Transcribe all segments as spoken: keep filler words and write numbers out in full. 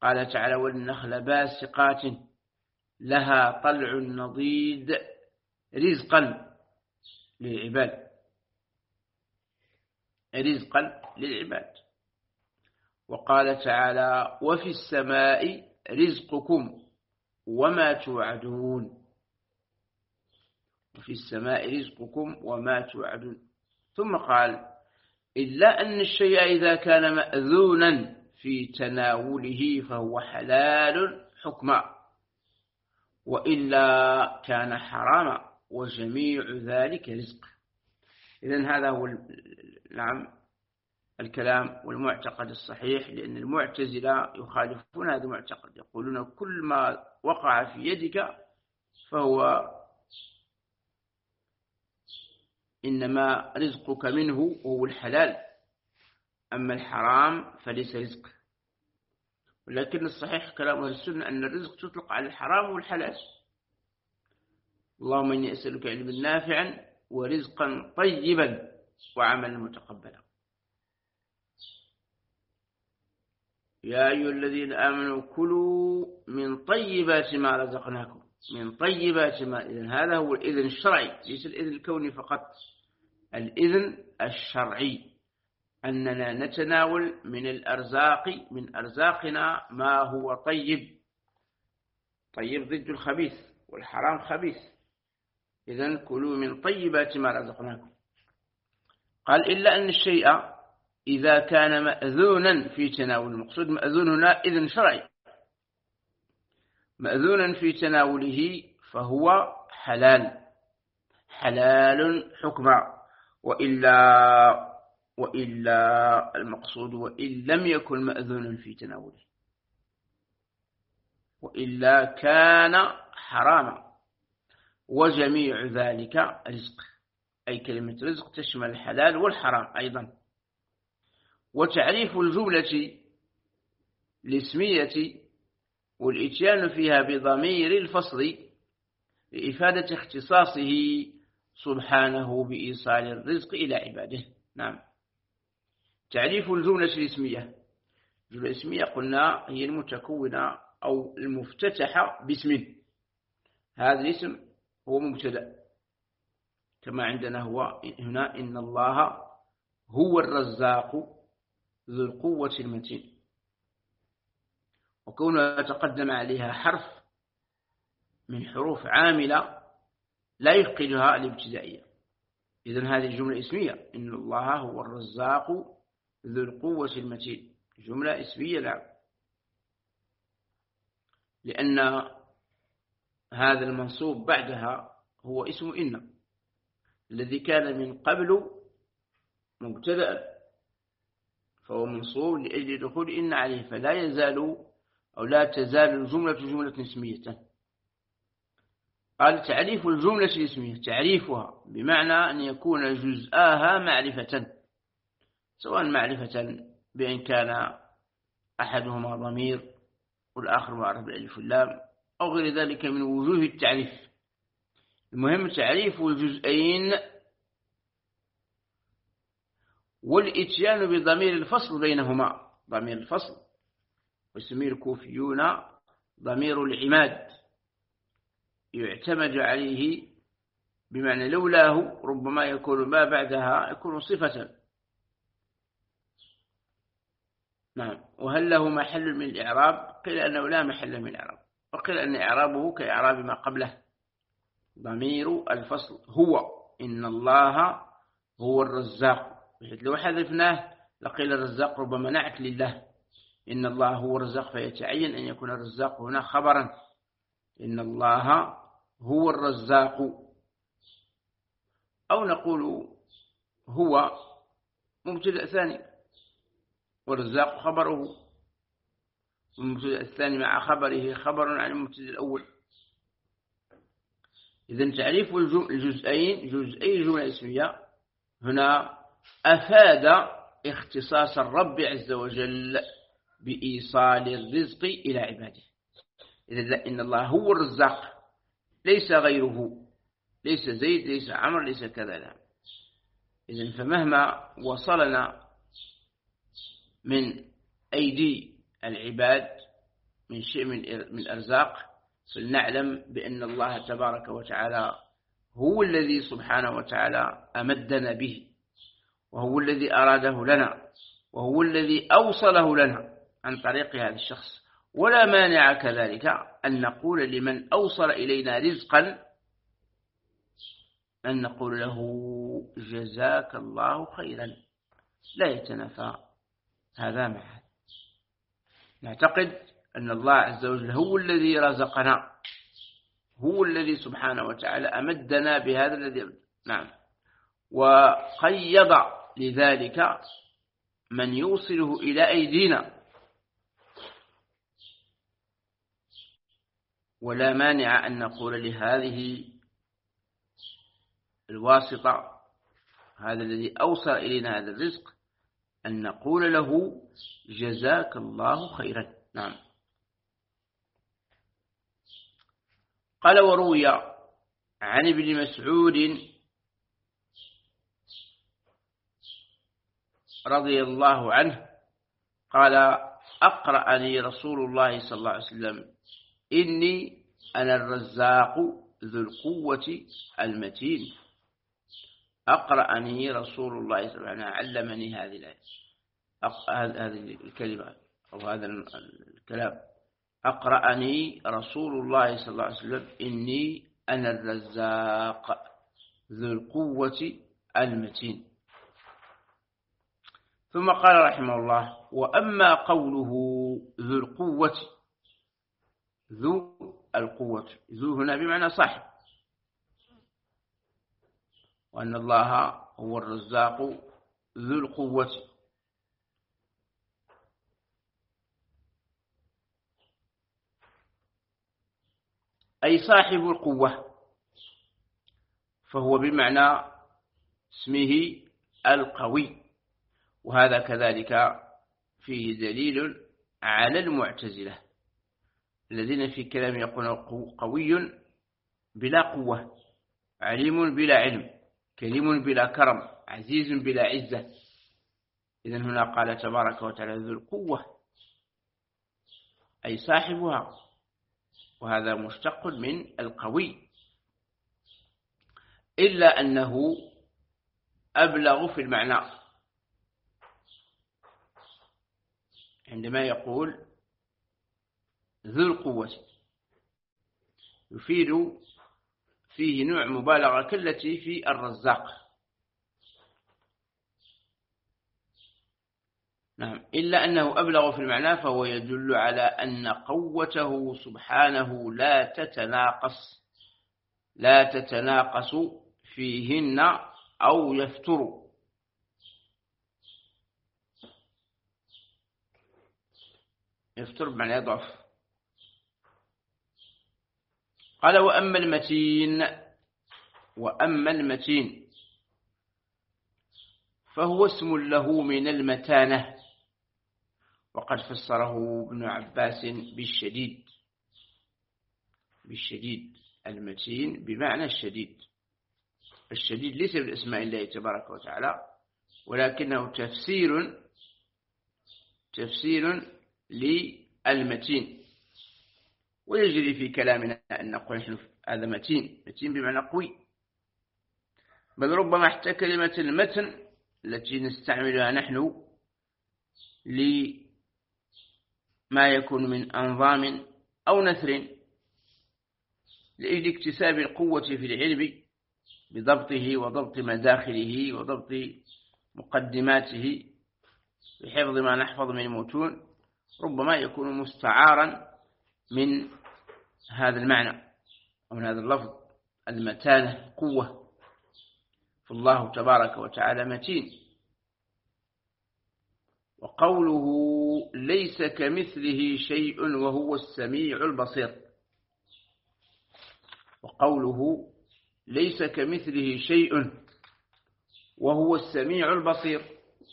قال تعالى والنخل باسقات لها طلع نضيد رزقا للعباد رزقا للعباد. وقال تعالى وفي السماء رزقكم وما توعدون وفي السماء رزقكم وما توعدون. ثم قال إلا أن الشيء إذا كان مأذونا في تناوله فهو حلال حكما وإلا كان حراما وجميع ذلك رزق. إذن هذا هو نعم الكلام والمعتقد الصحيح، لأن المعتزلة يخالفون هذا المعتقد، يقولون كل ما وقع في يدك فهو إنما رزقك منه وهو الحلال، أما الحرام فليس رزق. ولكن الصحيح كلام أهل السنة أن الرزق تطلق على الحرام والحلال. اللهم إني أسألك علما نافعا ورزقا طيبا وعملا متقبلا. يا أيها الذين آمنوا كلوا من طيبات ما رزقناكم من طيبات ما. إذن هذا هو الإذن الشرعي، ليس الإذن الكوني فقط، الإذن الشرعي أننا نتناول من الأرزاق من أرزاقنا ما هو طيب. طيب ضد الخبيث، والحرام خبيث. إذن كلوا من طيبات ما رزقناكم. قال إلا أن الشيء إذا كان مأذونا في تناول، المقصود مأذون هنا إذن شرعي، مأذونا في تناوله فهو حلال حلال حكما وإلا وإلا المقصود وإن لم يكن مأذونا في تناوله وإلا كان حراما وجميع ذلك رزق. أي كلمة رزق تشمل الحلال والحرام أيضا. وتعريف الجملة الاسمية والإتيان فيها بضمير الفصل لإفادة اختصاصه سبحانه بإيصال الرزق إلى عباده. نعم. تعريف الجملة الاسمية. الجملة الاسمية قلنا هي المتكونة أو المفتتحة باسم. هذا الاسم هو مبتدأ كما عندنا هو هنا إن الله هو الرزاق ذو القوة المتين، وكونها تقدم عليها حرف من حروف عاملة لا يفقدها الابتدائية. إذن هذه الجملة اسمية، إن الله هو الرزاق ذو القوة المتين، جملة اسمية لا، لأن هذا المنصوب بعدها هو اسم إن الذي كان من قبل مبتدأ، فهو منصوب لأجل دخول إن عليه، فلا يزال أو لا تزال الجملة جملة اسمية. قال تعريف الجملة الاسمية تعريفها بمعنى أن يكون جزءاها معرفة، سواء معرفة بأن كان أحدهما ضمير والآخر معرف بالألف واللام أو غير ذلك من وجوه التعريف. المهم تعريف الجزئين والإتيان بضمير الفصل بينهما. ضمير الفصل ويسميه الكوفيون ضمير العماد، يعتمد عليه بمعنى لولاه ربما يكون ما بعدها يكون صفة. نعم. وهل له محل من الإعراب؟ قيل أنه لا محل من الإعراب، وقيل أن إعرابه كإعراب ما قبله. ضمير الفصل هو إن الله هو الرزاق، بحيث لو حذفناه لقيل الرزاق ربما نعت لله، إن الله هو الرزاق، فيتعين أن يكون الرزاق هنا خبرا، إن الله هو الرزاق. أو نقول هو مبتدأ ثاني والرزاق خبره، والمبتدأ الثاني مع خبره خبر عن المبتدأ الأول. إذن تعريف الجزئين جزئي الجملة الاسمية هنا أفاد اختصاص الرب عز وجل بإيصال الرزق إلى عباده. إذن إن الله هو الرزاق ليس غيره، ليس زيد ليس عمر ليس كذا لا. إذن فمهما وصلنا من أيدي العباد من شيء من من الأرزاق فلنعلم بأن الله تبارك وتعالى هو الذي سبحانه وتعالى أمدنا به، وهو الذي أراده لنا، وهو الذي أوصله لنا عن طريق هذا الشخص. ولا مانع كذلك أن نقول لمن أوصل إلينا رزقا أن نقول له جزاك الله خيرا، لا يتنافى هذا مع هذا. نعتقد أن الله عز وجل هو الذي رزقنا، هو الذي سبحانه وتعالى أمدنا بهذا الذي نعم، وقيض لذلك من يوصله إلى أيدينا. ولا مانع أن نقول لهذه الواسطة، هذا الذي أوصل إلينا هذا الرزق، أن نقول له جزاك الله خيرا. نعم. قال وروي عن ابن مسعود رضي الله عنه قال أقرأني رسول الله صلى الله عليه وسلم إني أنا الرزاق ذو القوة المتين. أقرأني رسول الله صلى الله عليه وسلم، علمني هذه الآية، هذه الكلمة أو هذا الكلام. أقرأني رسول الله صلى الله عليه وسلم إني أنا الرزاق ذو القوة المتين. ثم قال رحمه الله وأما قوله ذو القوة، ذو القوة، ذو هنا بمعنى صاحب، وأن الله هو الرزاق ذو القوة. أي صاحب القوة، فهو بمعنى اسمه القوي. وهذا كذلك فيه دليل على المعتزلة الذين في كلام يقولون قوي بلا قوة، عليم بلا علم، كريم بلا كرم، عزيز بلا عزة. إذن هنا قال تبارك وتعالى ذو القوة أي صاحبها، وهذا مشتق من القوي، إلا أنه أبلغ في المعنى عندما يقول ذو القوة، يفيد فيه نوع مبالغة كالتي في الرزاق. نعم، إلا أنه أبلغ في المعنى، فهو يدل على أن قوته سبحانه لا تتناقص لا تتناقص فيهن أو يفتر. يفتر بمعنى يضعف. قال وأما المتين وأما المتين فهو اسم له من المتانة، وقد فسره ابن عباس بالشديد بالشديد المتين بمعنى الشديد. الشديد ليس بالاسماء الله تبارك وتعالى، ولكنه تفسير تفسير للمتين. ويجري في كلامنا أن نقول نحن هذا متين، متين بمعنى قوي. بل ربما حتى كلمة المتن التي نستعملها نحن لما يكون من أنظام أو نثر لأجل اكتساب القوة في العلم بضبطه وضبط مداخله وضبط مقدماته بحفظ ما نحفظ من المتون، ربما يكون مستعارا من هذا المعنى أو من هذا اللفظ المتانة قوة. فالله تبارك وتعالى متين. وقوله ليس كمثله شيء وهو السميع البصير، وقوله ليس كمثله شيء وهو السميع البصير،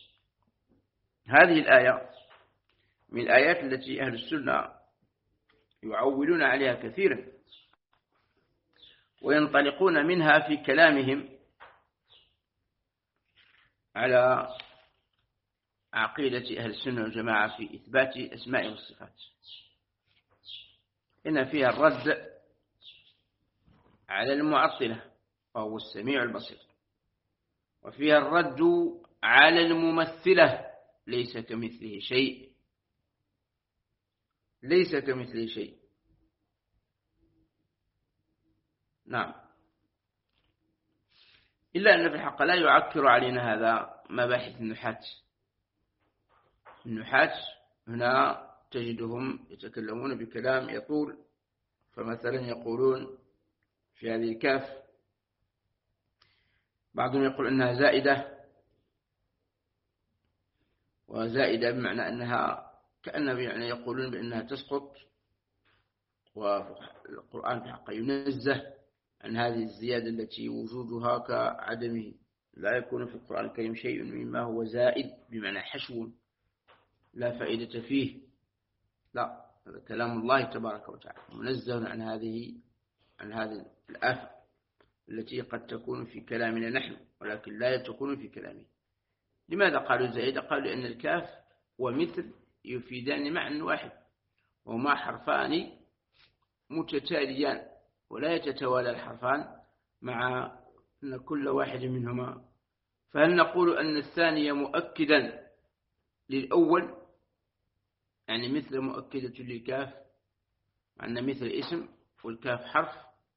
هذه الآية من الآيات التي أهل السنة يعولون عليها كثيرا وينطلقون منها في كلامهم على عقيدة أهل السنة والجماعة في إثبات أسماء والصفات. إن فيها الرد على المعطلة وهو السميع البصير، وفيها الرد على الممثلة ليس كمثله شيء، ليس كمثله شيء. نعم. إلا أن في الحق لا يعكر علينا هذا مباحث النحاة. النحاة هنا تجدهم يتكلمون بكلام يطول، فمثلا يقولون في هذه الكاف بعضهم يقول أنها زائدة، وزائدة بمعنى أنها كأنهم يعني يقولون بأنها تسقط، والقرآن في حقه ينزه عن هذه الزيادة التي وجودها كعدمه. لا يكون في القرآن الكريم شيء مما هو زائد بمعنى حشو لا فائدة فيه، لا، هذا كلام الله تبارك وتعالى منزه عن هذه عن هذه الآفة التي قد تكون في كلامنا نحن ولكن لا تكون في كلامه. لماذا قالوا زائدة؟ قالوا لأن الكاف ومثل يفيدان معنى واحد، وهما حرفان متتاليان ولا يتتوالى الحرفان مع أن كل واحد منهما. فهل نقول أن الثاني مؤكدا للأول، يعني مثل مؤكدة للكاف، أن مثل اسم والكاف حرف،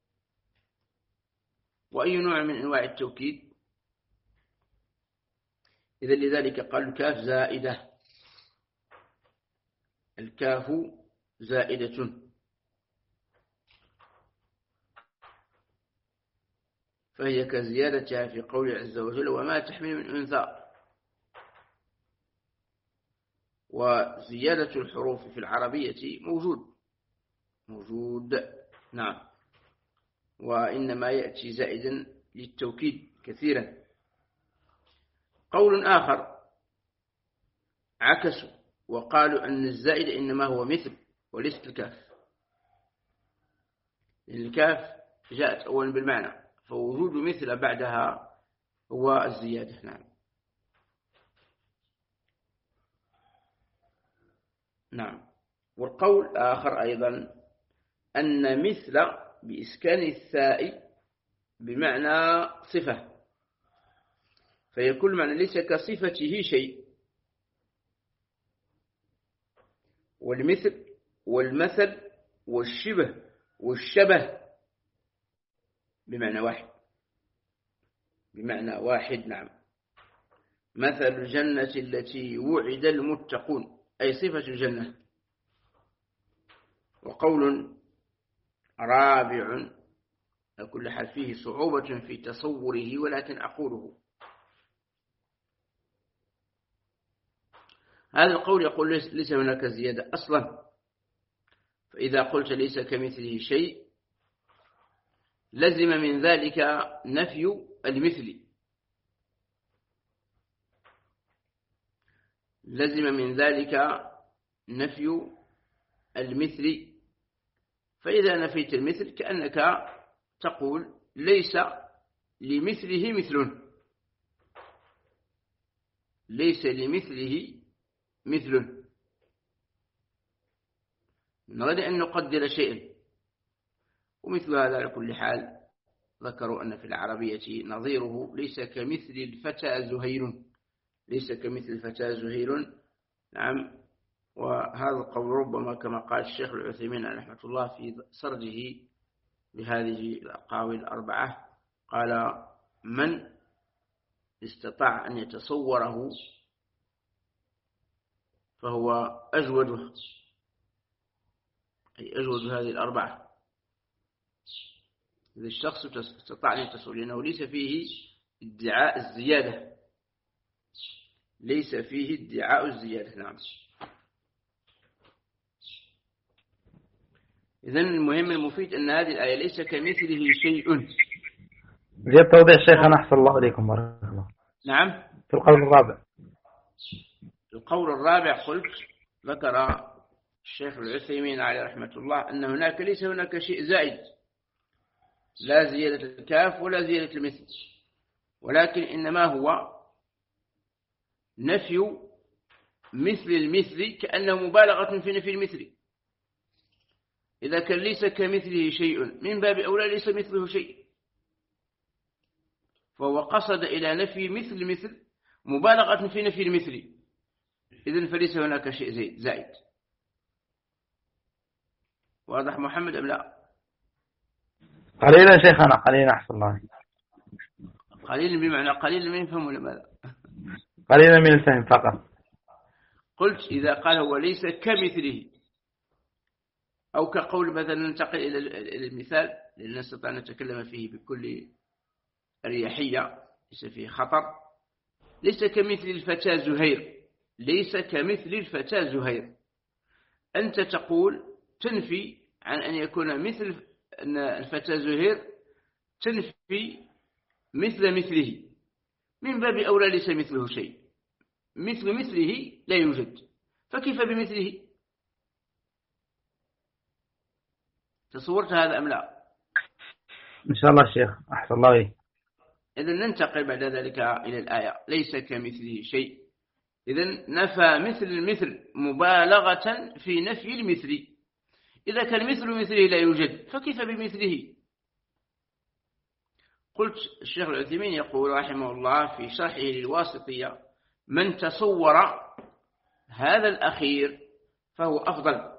وأي نوع من أنواع التوكيد؟ إذا لذلك قالوا الكاف زائدة، الكاف زائدة. فهي كزيادتها في قول عز وجل وما تحمل من أنثى. وزيادة الحروف في العربية موجود موجود نعم، وإنما يأتي زائدا للتوكيد كثيرا. قول آخر عكسوا وقالوا أن الزائد إنما هو مثل وليس الكاف، لأن الكاف جاءت أولا بالمعنى، فوجود مثل بعدها هو الزيادة. نعم. نعم. والقول آخر أيضا أن مثل بإسكان الثاء بمعنى صفة، فيكون معنى ليس كصفته شيء. والمثل والمثل والشبه والشبه بمعنى واحد، بمعنى واحد. نعم. مثل الجنة التي وعد المتقون أي صفة الجنة. وقول رابع كل حال فيه صعوبة في تصوره ولكن أقوله. هذا القول يقول ليس هناك زيادة أصلا، فإذا قلت ليس كمثله شيء لزم من ذلك نفي المثل، لزم من ذلك نفي المثل. فإذا نفيت المثل كأنك تقول ليس لمثله مثل، ليس لمثله مثل. نريد أن نقدر شيئا، ومثل هذا على كل حال ذكروا أن في العربية نظيره ليس كمثل الفتى زهير، ليس كمثل الفتى زهير. نعم. وهذا القول ربما كما قال الشيخ العثيمين رحمه الله في سرده لهذه الأقاويل الأربعة، قال من استطاع أن يتصوره فهو أجود، أي أجود هذه الأربعة. إذا الشخص استطاع أن يتصور لأنه ليس فيه ادعاء الزيادة، ليس فيه ادعاء الزيادة. نعم. إذن المهم المفيد أن هذه الآية ليس كمثله شيء. زيادة توضيح شيخنا أحسن الله عليكم بارك الله. نعم. في القول الرابع، القول الرابع قلت ذكر الشيخ العثيمين عليه رحمة الله أن هناك ليس هناك شيء زائد، لا زيادة الكاف ولا زيادة المثل، ولكن إنما هو نفي مثل المثل كأنه مبالغة في نفي المثل. إذا كان ليس كمثله شيء من باب أولى ليس مثله شيء، فهو قصد إلى نفي مثل مثل مبالغة في نفي المثل، إذن فليس هناك شيء زائد. واضح محمد أم لا؟ قليلا شيخنا، قليلا أحسن الله. قليلا بمعنى قليلا من يفهم ولا ماذا؟ قليلا من الفهم فقط. قلت إذا قال هو ليس كمثله، أو كقول مثلا ننتقل إلى المثال لأن نستطيع أن نتكلم فيه بكل أريحية ليس فيه خطر. ليس كمثل الفتى زهير، ليس كمثل الفتى زهير، أنت تقول تنفي عن أن يكون مثل أن الفتى زهير، تنفي مثل مثله، من باب أولى ليس مثله شيء، مثل مثله لا يوجد، فكيف بمثله؟ تصورت هذا أم لا؟ إن شاء الله شيخ أحسن الله إليك. إذن ننتقل بعد ذلك إلى الآية ليس كمثله شيء. إذن نفى مثل المثل مبالغة في نفي المثل، إذا كان مثل مثله لا يوجد فكيف بمثله؟ قلت الشيخ العثيمين يقول رحمه الله في شرحه للواسطية: من تصور هذا الأخير فهو أفضل.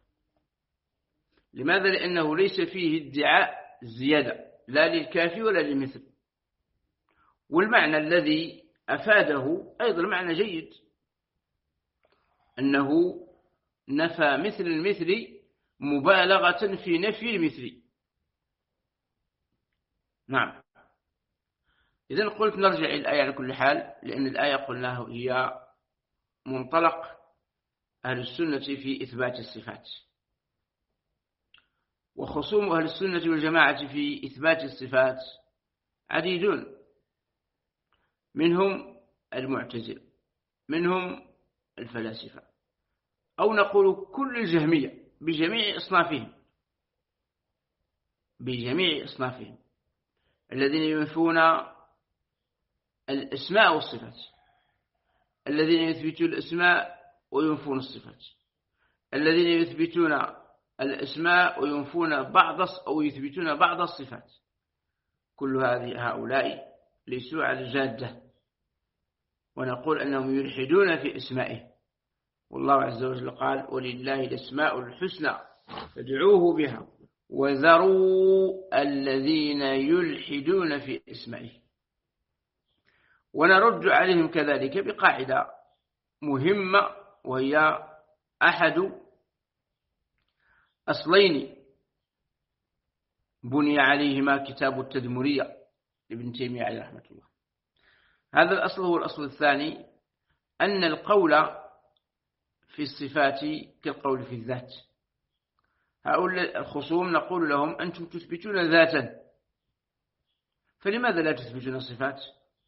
لماذا؟ لأنه ليس فيه ادعاء زيادة لا للكافي ولا للمثل، والمعنى الذي أفاده أيضا معنى جيد، أنه نفى مثل المثل مبالغة في نفي المثل. نعم. إذن قلت نرجع إلى الآية على كل حال، لأن الآية قلناه هي منطلق أهل السنة في إثبات الصفات، وخصوم أهل السنة والجماعة في إثبات الصفات عديدون، منهم المعتزلة، منهم الفلاسفة، أو نقول كل الجهمية بجميع أصنافهم، بجميع أصنافهم الذين ينفون الأسماء والصفات، الذين يثبتون الأسماء وينفون الصفات، الذين يثبتون الأسماء وينفون بعض أو يثبتون بعض الصفات. كل هذه هؤلاء ليسوا على الجادة، ونقول أنهم يلحدون في أسمائه، والله عز وجل قال: ولله الأسماء الحسنى فادعوه بها وذروا الذين يلحدون في أسمائه. ونرد عليهم كذلك بقاعدة مهمة، وهي أحد أصلين بني عليهما كتاب التدمرية لابن تيمية عليه رحمة الله. هذا الأصل هو الأصل الثاني، أن القول في الصفات كالقول في الذات. هؤلاء الخصوم نقول لهم: أنتم تثبتون ذاتا، فلماذا لا تثبتون صفات؟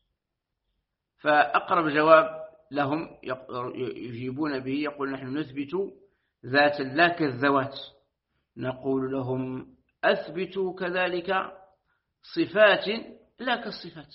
فأقرب جواب لهم يجيبون به يقول: نحن نثبت ذاتا لا كالذوات. نقول لهم: أثبتوا كذلك صفات لا كالصفات،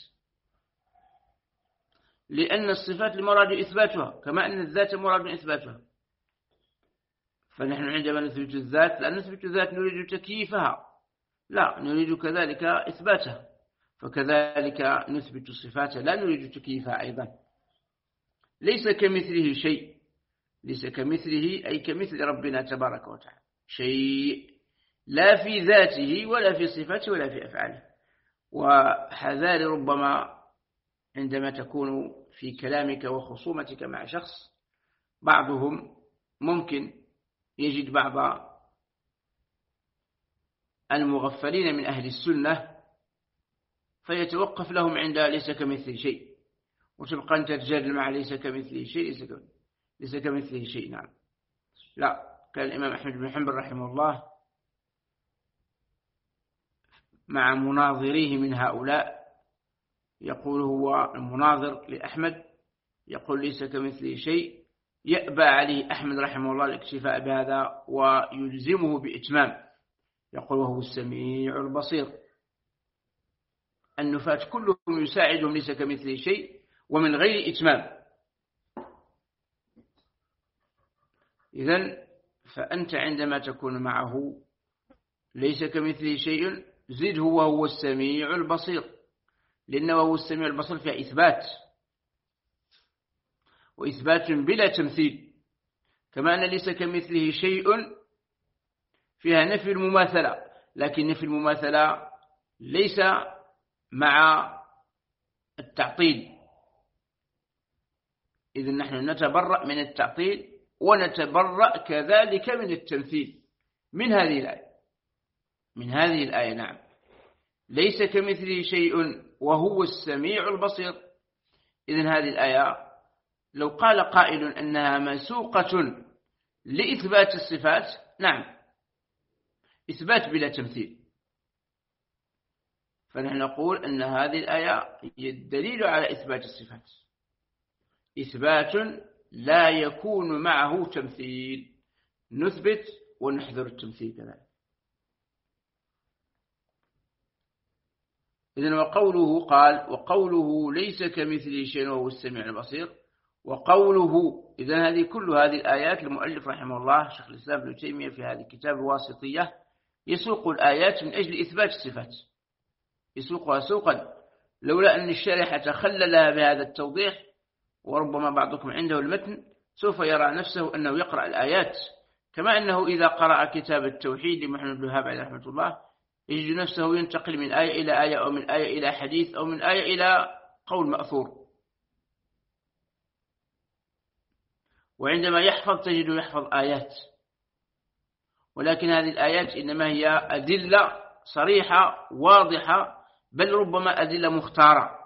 لأن الصفات المراد إثباتها كما أن الذات مراد إثباتها. فنحن عندما نثبت الذات لا نثبت الذات نريد تكييفها، لا، نريد كذلك إثباتها، فكذلك نثبت الصفات لا نريد تكييفها أيضا. ليس كمثله شيء، ليس كمثله أي كمثل ربنا تبارك وتعالى شيء، لا في ذاته ولا في صفاته ولا في أفعاله. وحذار ربما عندما تكون في كلامك وخصومتك مع شخص، بعضهم ممكن يجد بعض المغفلين من أهل السنة فيتوقف لهم عند ليس كمثله شيء، وتبقى أنت تجادل مع ليس كمثله شيء، ليس كمثله, ليس كمثله شيء. نعم، لا. كان الإمام أحمد بن حنبل رحمه الله مع مناظريه من هؤلاء يقول، هو المناظر لأحمد يقول ليس كمثله شيء، يأبى عليه أحمد رحمه الله الاكتفاء بهذا ويلزمه بإتمام، يقول: وهو السميع البصير. النفاة كلهم يساعدهم ليس كمثله شيء ومن غير إتمام. إذن فأنت عندما تكون معه ليس كمثله شيء زده وهو السميع البصير، لأنه هو السميع البصير فيها إثبات، وإثبات بلا تمثيل، كما أن ليس كمثله شيء فيها نفي المماثلة، لكن نفي المماثلة ليس مع التعطيل. إذن نحن نتبرأ من التعطيل ونتبرأ كذلك من التمثيل من هذه الآية من هذه الآية نعم، ليس كمثله شيء وهو السميع البصير. إذن هذه الآية لو قال قائل أنها مسوقة لإثبات الصفات، نعم، إثبات بلا تمثيل، فنحن نقول أن هذه الآية هي الدليل على إثبات الصفات، إثبات لا يكون معه تمثيل، نثبت ونحذر التمثيل كذلك. إذن وقوله قال وقوله ليس كمثله شيء وهو السميع البصير، وقوله إذن هذه كل هذه الآيات المؤلف رحمه الله شيخ الإسلام ابن تيمية في هذه الكتاب الواسطية يسوق الآيات من أجل إثبات الصفات، يسوقها سوقا، لولا أن الشارح تخللها بهذا التوضيح، وربما بعضكم عنده المتن سوف يرى نفسه أنه يقرأ الآيات، كما أنه إذا قرأ كتاب التوحيد لمحمد بن وهاب عليه رحمة الله يجد نفسه ينتقل من آية إلى آية، أو من آية إلى حديث، أو من آية إلى قول مأثور، وعندما يحفظ تجد يحفظ آيات، ولكن هذه الآيات إنما هي أدلة صريحة واضحة، بل ربما أدلة مختارة،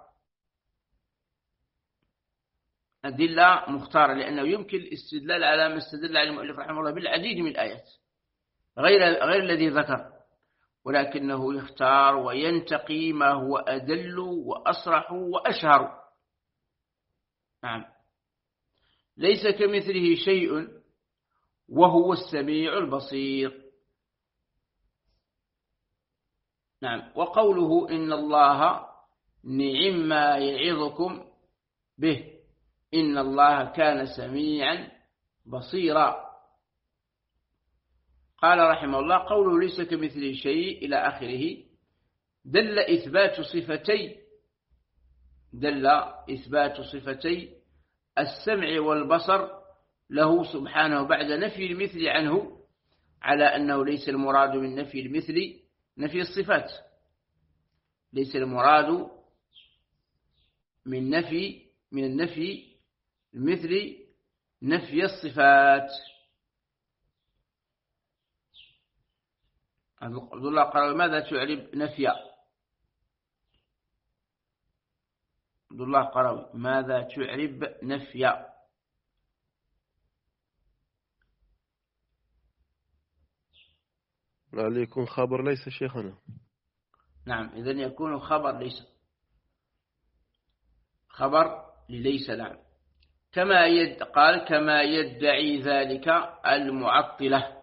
أدلة مختارة، لأنه يمكن الاستدلال على ما استدل عليه المؤلف رحمه الله بالعديد من الآيات غير غير الذي ذكر، ولكنه يختار وينتقي ما هو أدل وأصرح وأشهر. نعم، ليس كمثله شيء وهو السميع البصير. نعم، وقوله إن الله نعم ما يعظكم به إن الله كان سميعا بصيرا. قال رحمه الله قوله ليس كمثله شيء إلى آخره دل إثبات صفتي دل إثبات صفتي السمع والبصر له سبحانه بعد نفي المثل عنه، على أنه ليس المراد من نفي المثل نفي الصفات، ليس المراد من نفي من النفي المثل نفي الصفات. عبد الله قال ماذا تعرب نفيا؟ عبد الله قال ماذا تعرب نفيا؟ لعل يكون خبر ليس شيخنا. نعم، إذن يكون خبر ليس، خبر لليس. نعم، كما يد قال كما يدعي ذلك المعطلة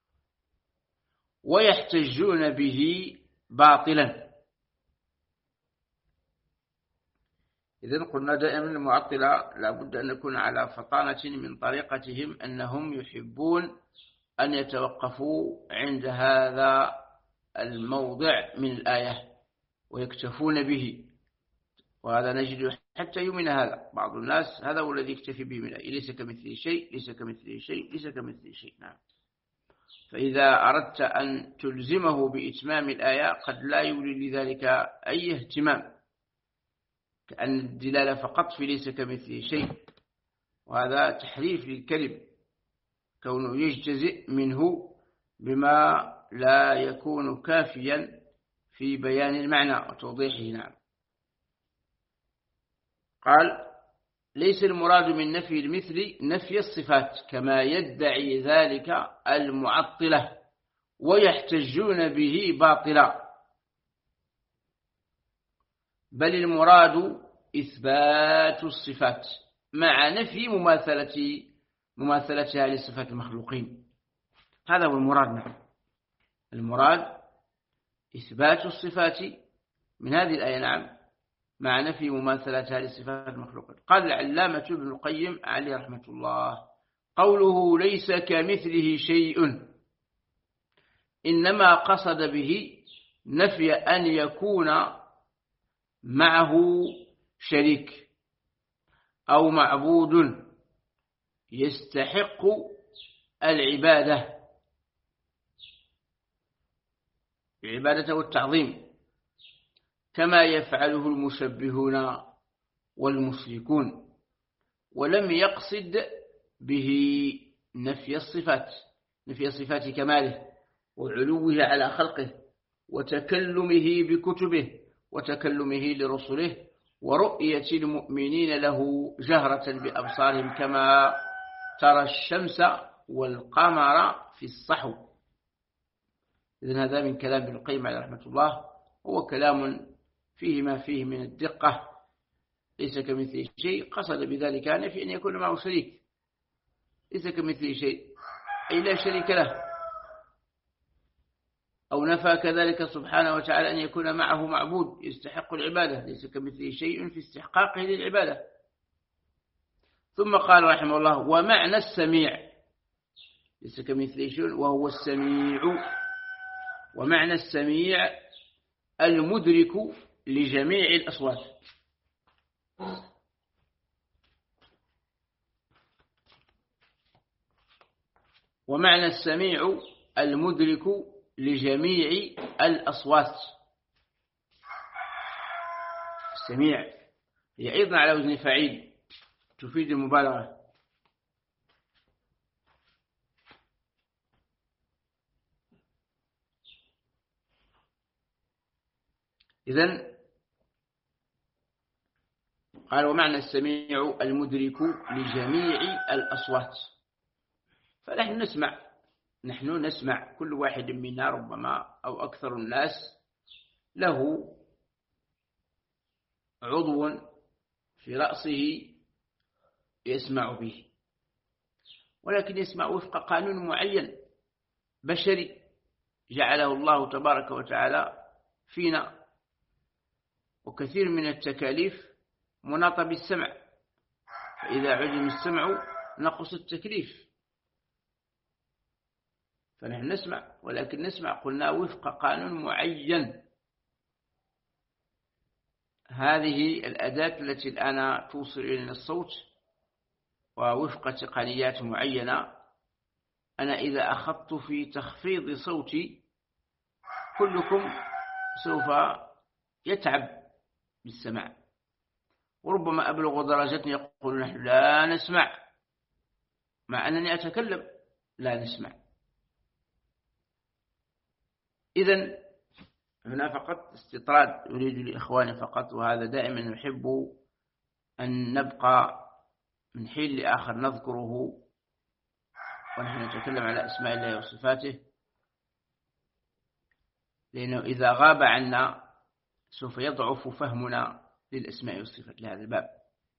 ويحتجون به باطلا. إذن قلنا دائما المعطلة لابد أن نكون على فطانة من طريقتهم، أنهم يحبون أن يتوقفوا عند هذا الموضع من الآية ويكتفون به، وهذا نجد حتى يومنا هذا بعض الناس هذا هو الذي يكتفي به من الآية، ليس كمثله شيء ليس كمثله شيء ليس كمثله شيء. نعم، فإذا أردت أن تلزمه بإتمام الآية قد لا يولي لذلك أي اهتمام، كأن الدلالة فقط في ليس كمثله شيء، وهذا تحريف للكلم، كونه يجتزئ منه بما لا يكون كافيا في بيان المعنى وتوضيحه. نعم، قال ليس المراد من نفي المثل نفي الصفات كما يدعي ذلك المعطلة ويحتجون به باطلا، بل المراد إثبات الصفات مع نفي مماثلة مماثلتها لصفات المخلوقين، هذا هو المراد. نعم، المراد إثبات الصفات من هذه الآية، نعم، مع نفي مماثلتها لصفات المخلوقين. قال العلامة ابن القيم عليه رحمة الله قوله ليس كمثله شيء إنما قصد به نفي أن يكون معه شريك أو معبود يستحق العبادة العبادة والتعظيم كما يفعله المشبهون والمشركون، ولم يقصد به نفي الصفات نفي صفات كماله وعلوه على خلقه وتكلمه بكتبه وتكلمه لرسله ورؤية المؤمنين له جهرة بأبصارهم كما ترى الشمس والقمر في الصحو. إذن هذا من كلام ابن القيم عليه رحمة الله، هو كلام فيه ما فيه من الدقة. ليس كمثله شيء قصد بذلك نفي أن يكون معه شريك، ليس كمثله شيء أي لا شريك له، أو نفى كذلك سبحانه وتعالى أن يكون معه معبود يستحق العبادة، ليس كمثله شيء في استحقاقه للعبادة. ثم قال رحمه الله ومعنى السميع، ليس كمثله شيء وهو السميع، ومعنى السميع المدرك لجميع الأصوات. ومعنى السميع المدرك لجميع الأصوات. السميع هي أيضا على وزن فعيل تفيد المبالغة. إذن قال ومعنى السميع المدرك لجميع الأصوات، فنحن نسمع نحن نسمع كل واحد منا ربما أو أكثر الناس له عضو في رأسه يسمع به، ولكن يسمع وفق قانون معين بشري جعله الله تبارك وتعالى فينا، وكثير من التكاليف مناطة بالسمع، فإذا عدم السمع نقص التكليف. فنحن نسمع، ولكن نسمع قلنا وفق قانون معين. هذه الأداة التي الآن توصل إلينا الصوت ووفق تقنيات معينة، أنا إذا أخذت في تخفيض صوتي كلكم سوف يتعب بالسماع، وربما أبلغ درجة يقول نحن لا نسمع، مع أنني أتكلم لا نسمع. إذن هنا فقط استطراد أريد لإخواني فقط، وهذا دائما نحب أن نبقى من حين لآخر نذكره ونحن نتكلم على أسماء الله وصفاته، لأنه إذا غاب عنا سوف يضعف فهمنا للأسماء والصفات لهذا الباب.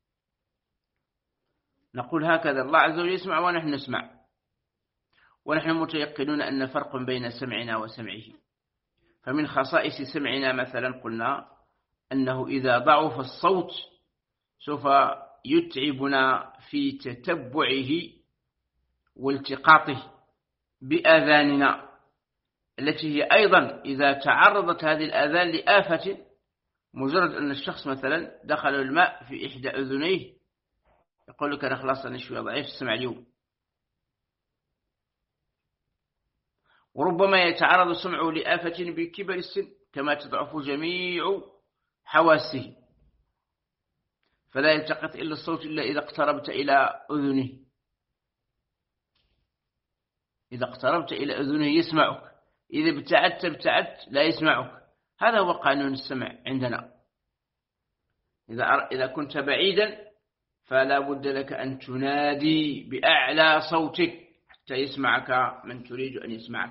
نقول هكذا الله عز وجل يسمع ونحن نسمع، ونحن متيقنون أن فرق بين سمعنا وسمعه. فمن خصائص سمعنا مثلا قلنا أنه إذا ضعف الصوت سوف يتعبنا في تتبعه والتقاطه بآذاننا، التي هي أيضا إذا تعرضت هذه الآذان لآفة، مجرد أن الشخص مثلا دخل الماء في إحدى أذنيه يقول لك أنا خلاص أنا شوية ضعيف السمع اليوم، وربما يتعرض سمعه لآفة بكبر السن كما تضعف جميع حواسه، فلا يلتقط إلا الصوت إلا إذا اقتربت إلى أذنه. إذا اقتربت إلى أذنه يسمعك، إذا ابتعدت ابتعدت لا يسمعك. هذا هو قانون السمع عندنا. إذا إذا كنت بعيدا فلا بد لك أن تنادي بأعلى صوتك حتى يسمعك من تريد أن يسمعك،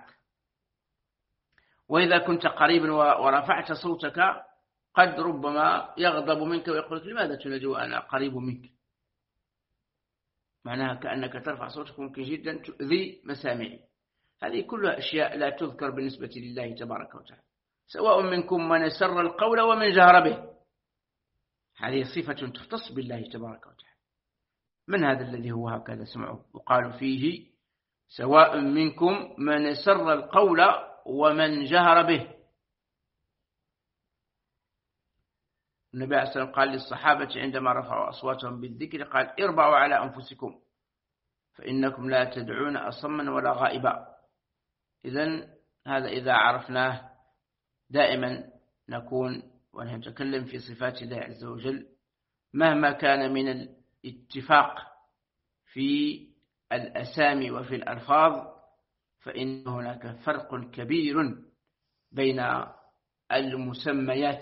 وإذا كنت قريبا ورفعت صوتك قد ربما يغضب منك ويقول لك لماذا تنادي وأنا قريب منك، معناها كأنك ترفع صوتك ممكن جدا تؤذي مسامعي. هذه كلها أشياء لا تذكر بالنسبة لله تبارك وتعالى، سواء منكم من سر القول ومن جهر به، هذه صفة تختص بالله تبارك وتعالى. من هذا الذي هو هكذا سمعه؟ وقالوا فيه سواء منكم من سر القول ومن جهر به. النبي عليه الصلاة والسلام قال للصحابة عندما رفعوا أصواتهم بالذكر قال اربعوا على أنفسكم فإنكم لا تدعون أصما ولا غائبا. إذن هذا إذا عرفناه دائما نكون ونتكلم في صفات الله عز وجل مهما كان من الاتفاق في الأسامي وفي الألفاظ، فإن هناك فرق كبير بين المسميات،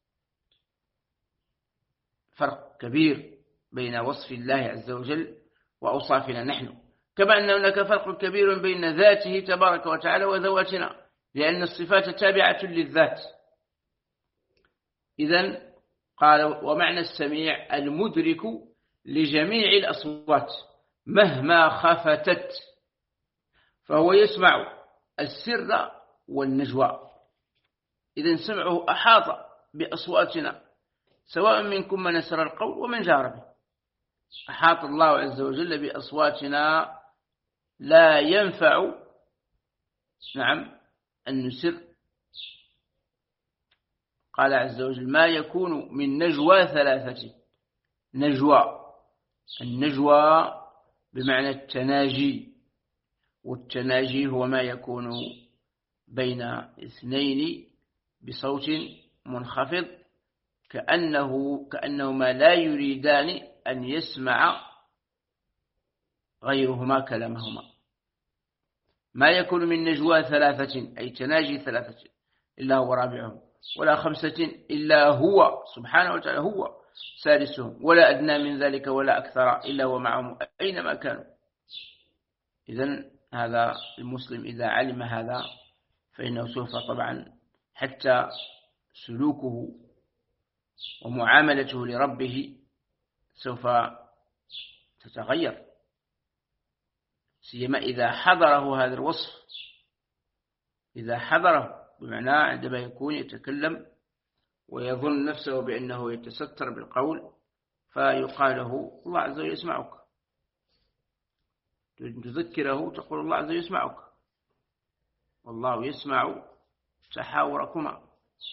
فرق كبير بين وصف الله عز وجل وأوصافنا نحن، كما أن هناك فرق كبير بين ذاته تبارك وتعالى وذواتنا، لأن الصفات تابعة للذات. إذن قال ومعنى السميع المدرك لجميع الأصوات مهما خفتت، فهو يسمع السر والنجوى. إذن سمعه أحاط بأصواتنا سواء منكم من سر القول ومن جهر به. أحاط الله عز وجل بأصواتنا، لا ينفع نعم أن نسر. قال عز وجل ما يكون من نجوى ثلاثة. نجوى، النجوى بمعنى التناجي، والتناجي هو ما يكون بين اثنين بصوت منخفض كأنه كأنهما لا يريدان أن يسمع غيرهما كلامهما. ما يكون من نجوى ثلاثة أي تناجي ثلاثة إلا هو رابعهم، ولا خمسة إلا هو سبحانه وتعالى هو سادسهم، ولا أدنى من ذلك ولا أكثر إلا هو معهم أينما كانوا. إذن هذا المسلم إذا علم هذا فإنه سوف طبعا حتى سلوكه ومعاملته لربه سوف تتغير، سيما إذا حضره هذا الوصف. إذا حضره بمعنى عندما يكون يتكلم ويظن نفسه بأنه يتستر بالقول فيقال له الله عز وجل يسمعك، تذكره تقول الله عز وجل يسمعك، والله يسمع تحاوركما.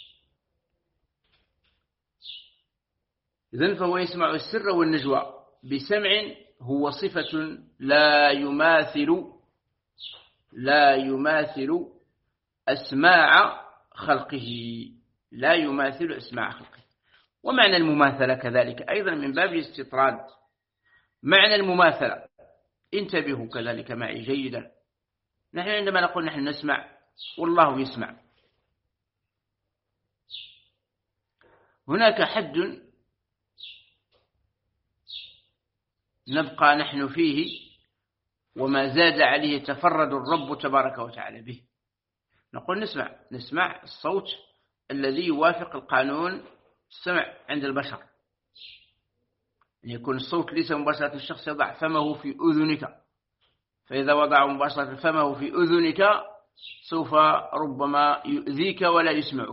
إذن فهو يسمع السر والنجوى بسمع هو صفة لا يماثل لا يماثل أسماع خلقه، لا يماثل أسماع خلقه. ومعنى المماثلة كذلك أيضا من باب الاستطراد. معنى المماثلة انتبهوا كذلك معي جيدا. نحن عندما نقول نحن نسمع والله يسمع، هناك حد نبقى نحن فيه وما زاد عليه يتفرد الرب تبارك وتعالى به. نقول نسمع نسمع الصوت الذي يوافق القانون السمع عند البشر، أن يكون الصوت ليس مباشرة الشخص يضع فمه في أذنك، فإذا وضع مباشرة فمه في أذنك سوف ربما يؤذيك ولا يسمعك،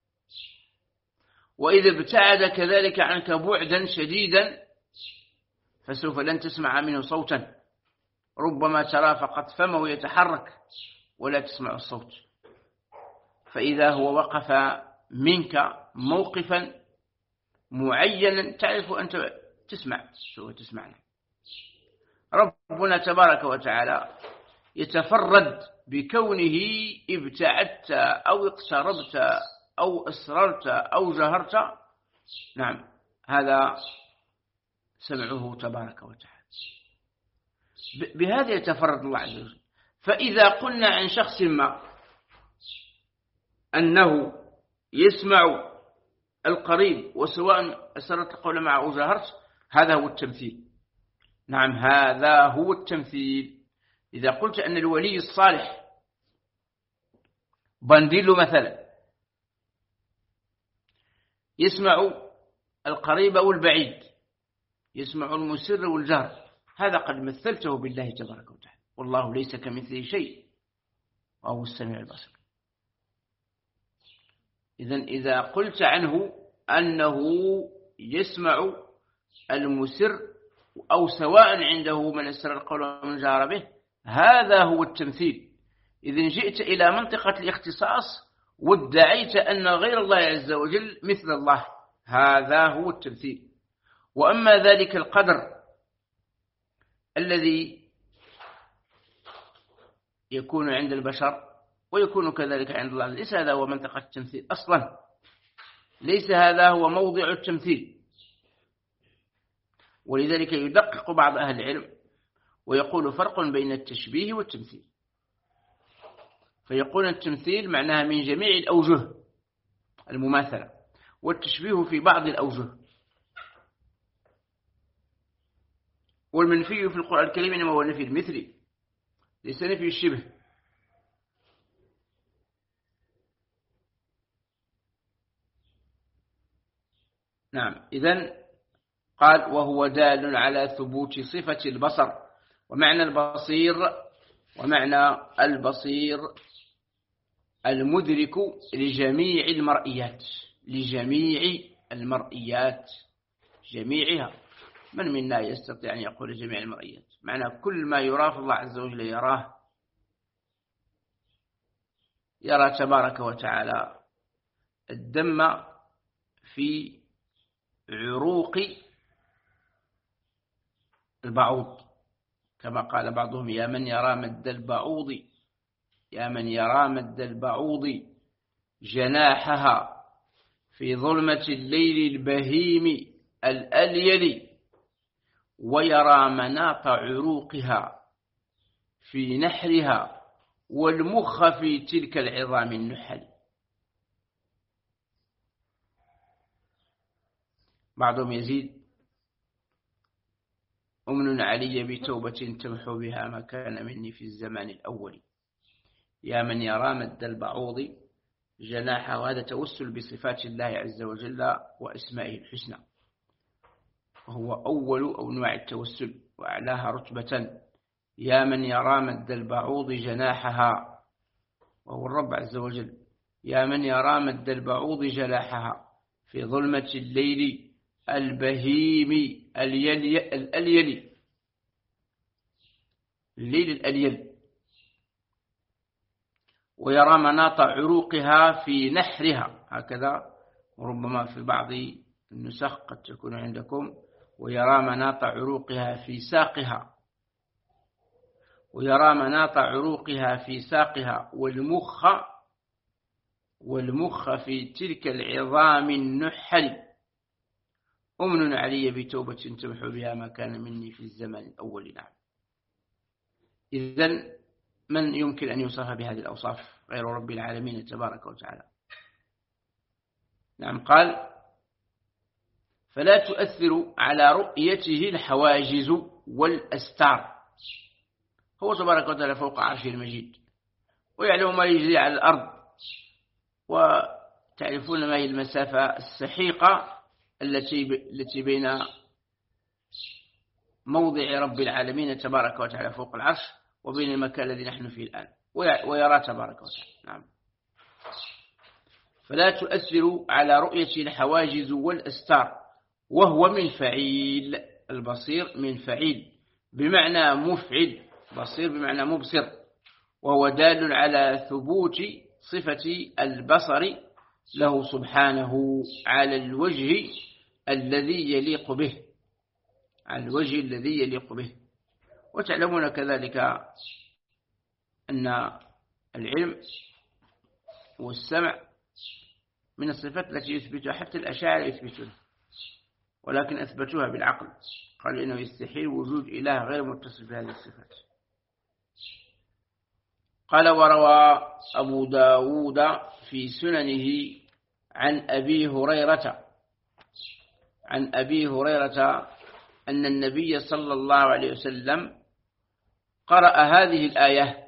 وإذا ابتعد كذلك عنك بعدا شديدا فسوف لن تسمع منه صوتا، ربما ترى فقط فمه يتحرك ولا تسمع الصوت. فإذا هو وقف منك موقفا معينا تعرف أنت تسمع سوف تسمعنا. ربنا تبارك وتعالى يتفرد بكونه ابتعدت أو اقتربت أو أسررت أو جهرت، نعم هذا سمعه تبارك وتعالى، بهذا يتفرد الله عز وجل. فإذا قلنا عن شخص ما أنه يسمع القريب وسواء أسررت القول معه أو جهرت، هذا هو التمثيل. نعم هذا هو التمثيل. إذا قلت أن الولي الصالح بانديلو مثلا يسمع القريب والبعيد، يسمع المسر والجهر، هذا قد مثلته بالله تبارك وتعالى، والله ليس كمثله شيء وهو السميع البصير. إذن إذا قلت عنه أنه يسمع المسر أو سواء عنده من أسر القول ومن جار به، هذا هو التمثيل. إذن جئت إلى منطقة الاختصاص وادعيت أن غير الله عز وجل مثل الله، هذا هو التمثيل. وأما ذلك القدر الذي يكون عند البشر ويكون كذلك عند الله، ليس هذا هو منطقة التمثيل أصلا، ليس هذا هو موضع التمثيل. ولذلك يدقق بعض أهل العلم ويقول فرق بين التشبيه والتمثيل، فيقول التمثيل معناها من جميع الأوجه المماثلة، والتشبيه في بعض الأوجه. والمنفي في القرآن الكريم إنما هو النفي المثلي، ليس نفي الشبه. نعم. إذن قال وهو دال على ثبوت صفة البصر. ومعنى البصير ومعنى البصير المدرك لجميع المرئيات، لجميع المرئيات جميعها. من منا يستطيع أن يقول جميع المرئيات؟ معنى كل ما يراه الله عز وجل يراه، يرى تبارك وتعالى الدم في عروق البعوض، كما قال بعضهم يا من يرى مد البعوض، يا من يرى مد البعوض جناحها في ظلمة الليل البهيم الأليل، ويرى مناط عروقها في نحرها والمخ في تلك العظام النحل. بعضهم يزيد أمن علي بتوبة تمحو بها ما كان مني في الزمان الأول، يا من يرى مد البعوض جناحه. وهذا توسل بصفات الله عز وجل وأسمائه الحسنى، وهو أول أنواع التوسل وأعلاها رتبة. يا من يرى مد البعوض جناحها، وهو الرب عز وجل. يا من يرى مد البعوض جناحها في ظلمة الليل البهيم الأليل، الليل الأليل. ويرى مناط عروقها في نحرها، هكذا وربما في بعض النسخ قد تكون عندكم ويرى مناط عروقها في ساقها، ويرى مناط عروقها في ساقها والمخ والمخ في تلك العظام النحل. أمن علي بتوبة تمحو بها ما كان مني في الزمن الأول. نعم. إذن من يمكن أن يوصف بهذه الأوصاف غير رب العالمين تبارك وتعالى؟ نعم. قال فلا تؤثر على رؤيته الحواجز والأستار. هو تبارك وتعالى فوق عرشه المجيد، ويعلم ما يجري على الأرض، وتعرفون ما هي المسافة السحيقة التي التي بين موضع رب العالمين تبارك وتعالى فوق العرش وبين المكان الذي نحن فيه الآن، ويرى تبارك وتعالى. نعم. فلا تؤثر على رؤية الحواجز والأستار، وهو من فعيل. البصير من فعيل بمعنى مفعل، بصير بمعنى مبصر، وهو دال على ثبوت صفة البصر له سبحانه على الوجه الذي يليق به، على الوجه الذي يليق به. وتعلمون كذلك أن العلم والسمع من الصفات التي يثبتها حتى الأشاعرة يثبتونها، ولكن أثبتوها بالعقل، قالوا إنه يستحيل وجود إله غير متصف بهذه الصفات. قال وروى أبو داود في سننه عن أبي هريرة عن أبي هريرة أن النبي صلى الله عليه وسلم قرأ هذه الآية: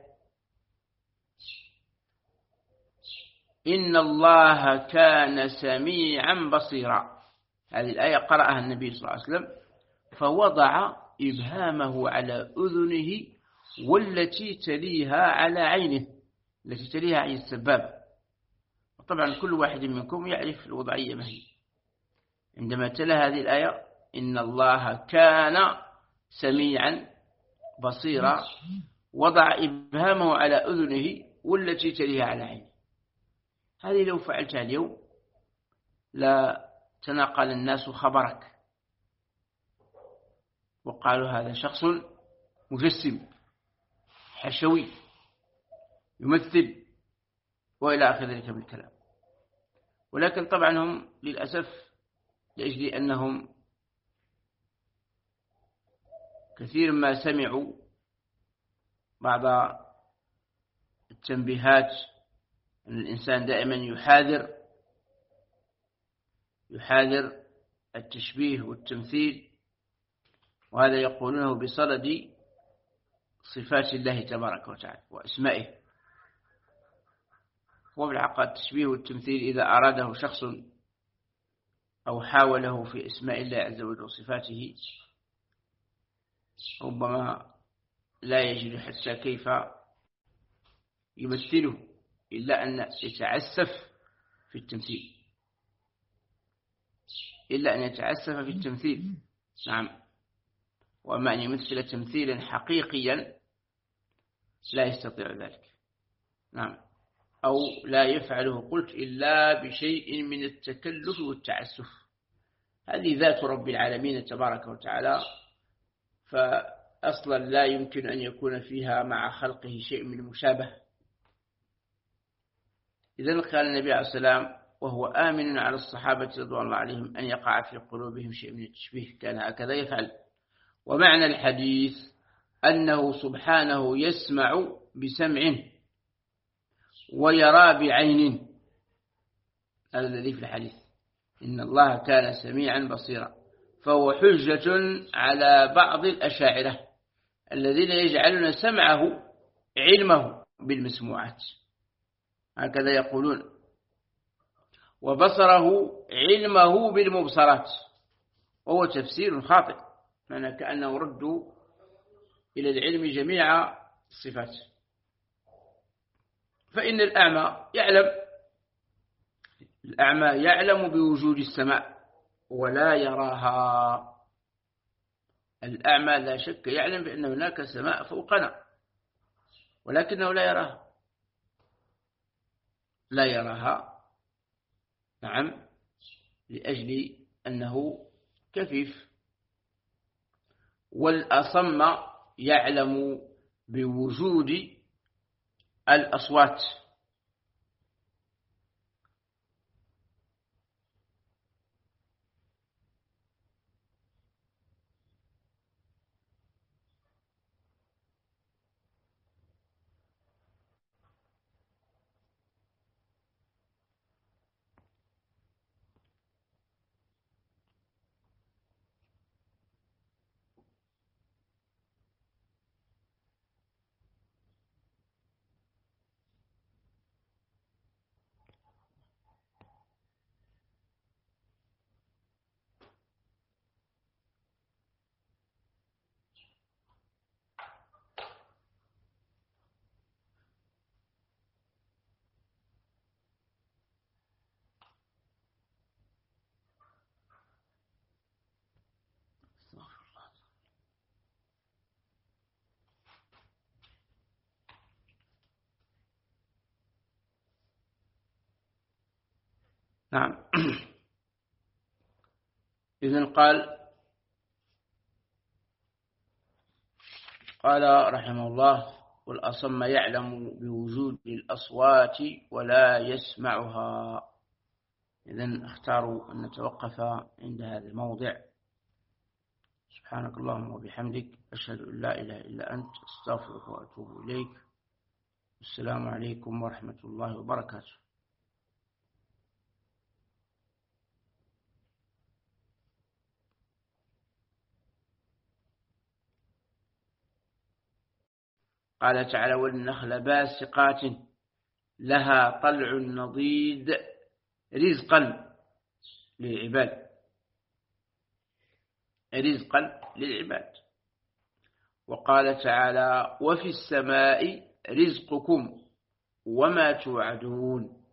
إن الله كان سميعا بصيرا. هذه الآية قرأها النبي صلى الله عليه وسلم، فوضع إبهامه على أذنه والتي تليها على عينه، التي تليها عين السبابة. طبعا كل واحد منكم يعرف الوضعية ما هي. عندما تلا هذه الآية إن الله كان سميعا بصيرا، وضع إبهامه على أذنه والتي تليها على عينه. هذه لو فعلتها اليوم لا تناقل الناس خبرك وقالوا هذا شخص مجسم حشوي يمثل وإلى آخر ذلك من الكلام. ولكن طبعا هم للأسف لأجل أنهم كثير ما سمعوا بعض التنبيهات أن الإنسان دائما يحاذر يحاذر التشبيه والتمثيل، وهذا يقولونه بصدد صفات الله تبارك وتعالى وأسمائه. وبالحقيقة التشبيه والتمثيل إذا أراده شخص أو حاوله في أسماء الله عز وجل وصفاته ربما لا يجد حتى كيف يمثله إلا أن يتعسف في التمثيل إلا أن يتعسف في التمثيل نعم. وأما أن يمثل تمثيلا حقيقيا لا يستطيع ذلك نعم، أو لا يفعله قلت إلا بشيء من التكلف والتعسف. هذه ذات رب العالمين تبارك وتعالى، فأصلا لا يمكن أن يكون فيها مع خلقه شيء من المشابه. إذن قال النبي عليه السلام وهو آمن على الصحابة رضوان الله عليهم أن يقع في قلوبهم شيء من التشبيه، كان هكذا يفعل. ومعنى الحديث أنه سبحانه يسمع بسمع ويرى بعين، هذا الذي في الحديث إن الله كان سميعا بصيرا. فهو حجة على بعض الأشاعرة الذين يجعلون سمعه علمه بالمسموعات، هكذا يقولون، وبصره علمه بالمبصرات، وهو تفسير خاطئ، معنى كأنه ردوا إلى العلم جميع الصفات. فإن الأعمى يعلم الأعمى يعلم بوجود السماء ولا يراها. الأعمى لا شك يعلم بأن هناك سماء فوقنا، ولكنه لا يراها لا يراها نعم، لأجل أنه كفيف. والأصم يعلم بوجود الأصوات. نعم. إذن قال قال رحمه الله والأصم يعلم بوجود الأصوات ولا يسمعها. إذن اختاروا أن نتوقف عند هذا الموضع. سبحانك اللهم وبحمدك أشهد أن لا إله إلا أنت أستغفرك وأتوب إليك. السلام عليكم ورحمة الله وبركاته. قال تعالى والنخل باسقات لها طلع نضيد رزقا للعباد رزقا للعباد. وقال تعالى وفي السماء رزقكم وما توعدون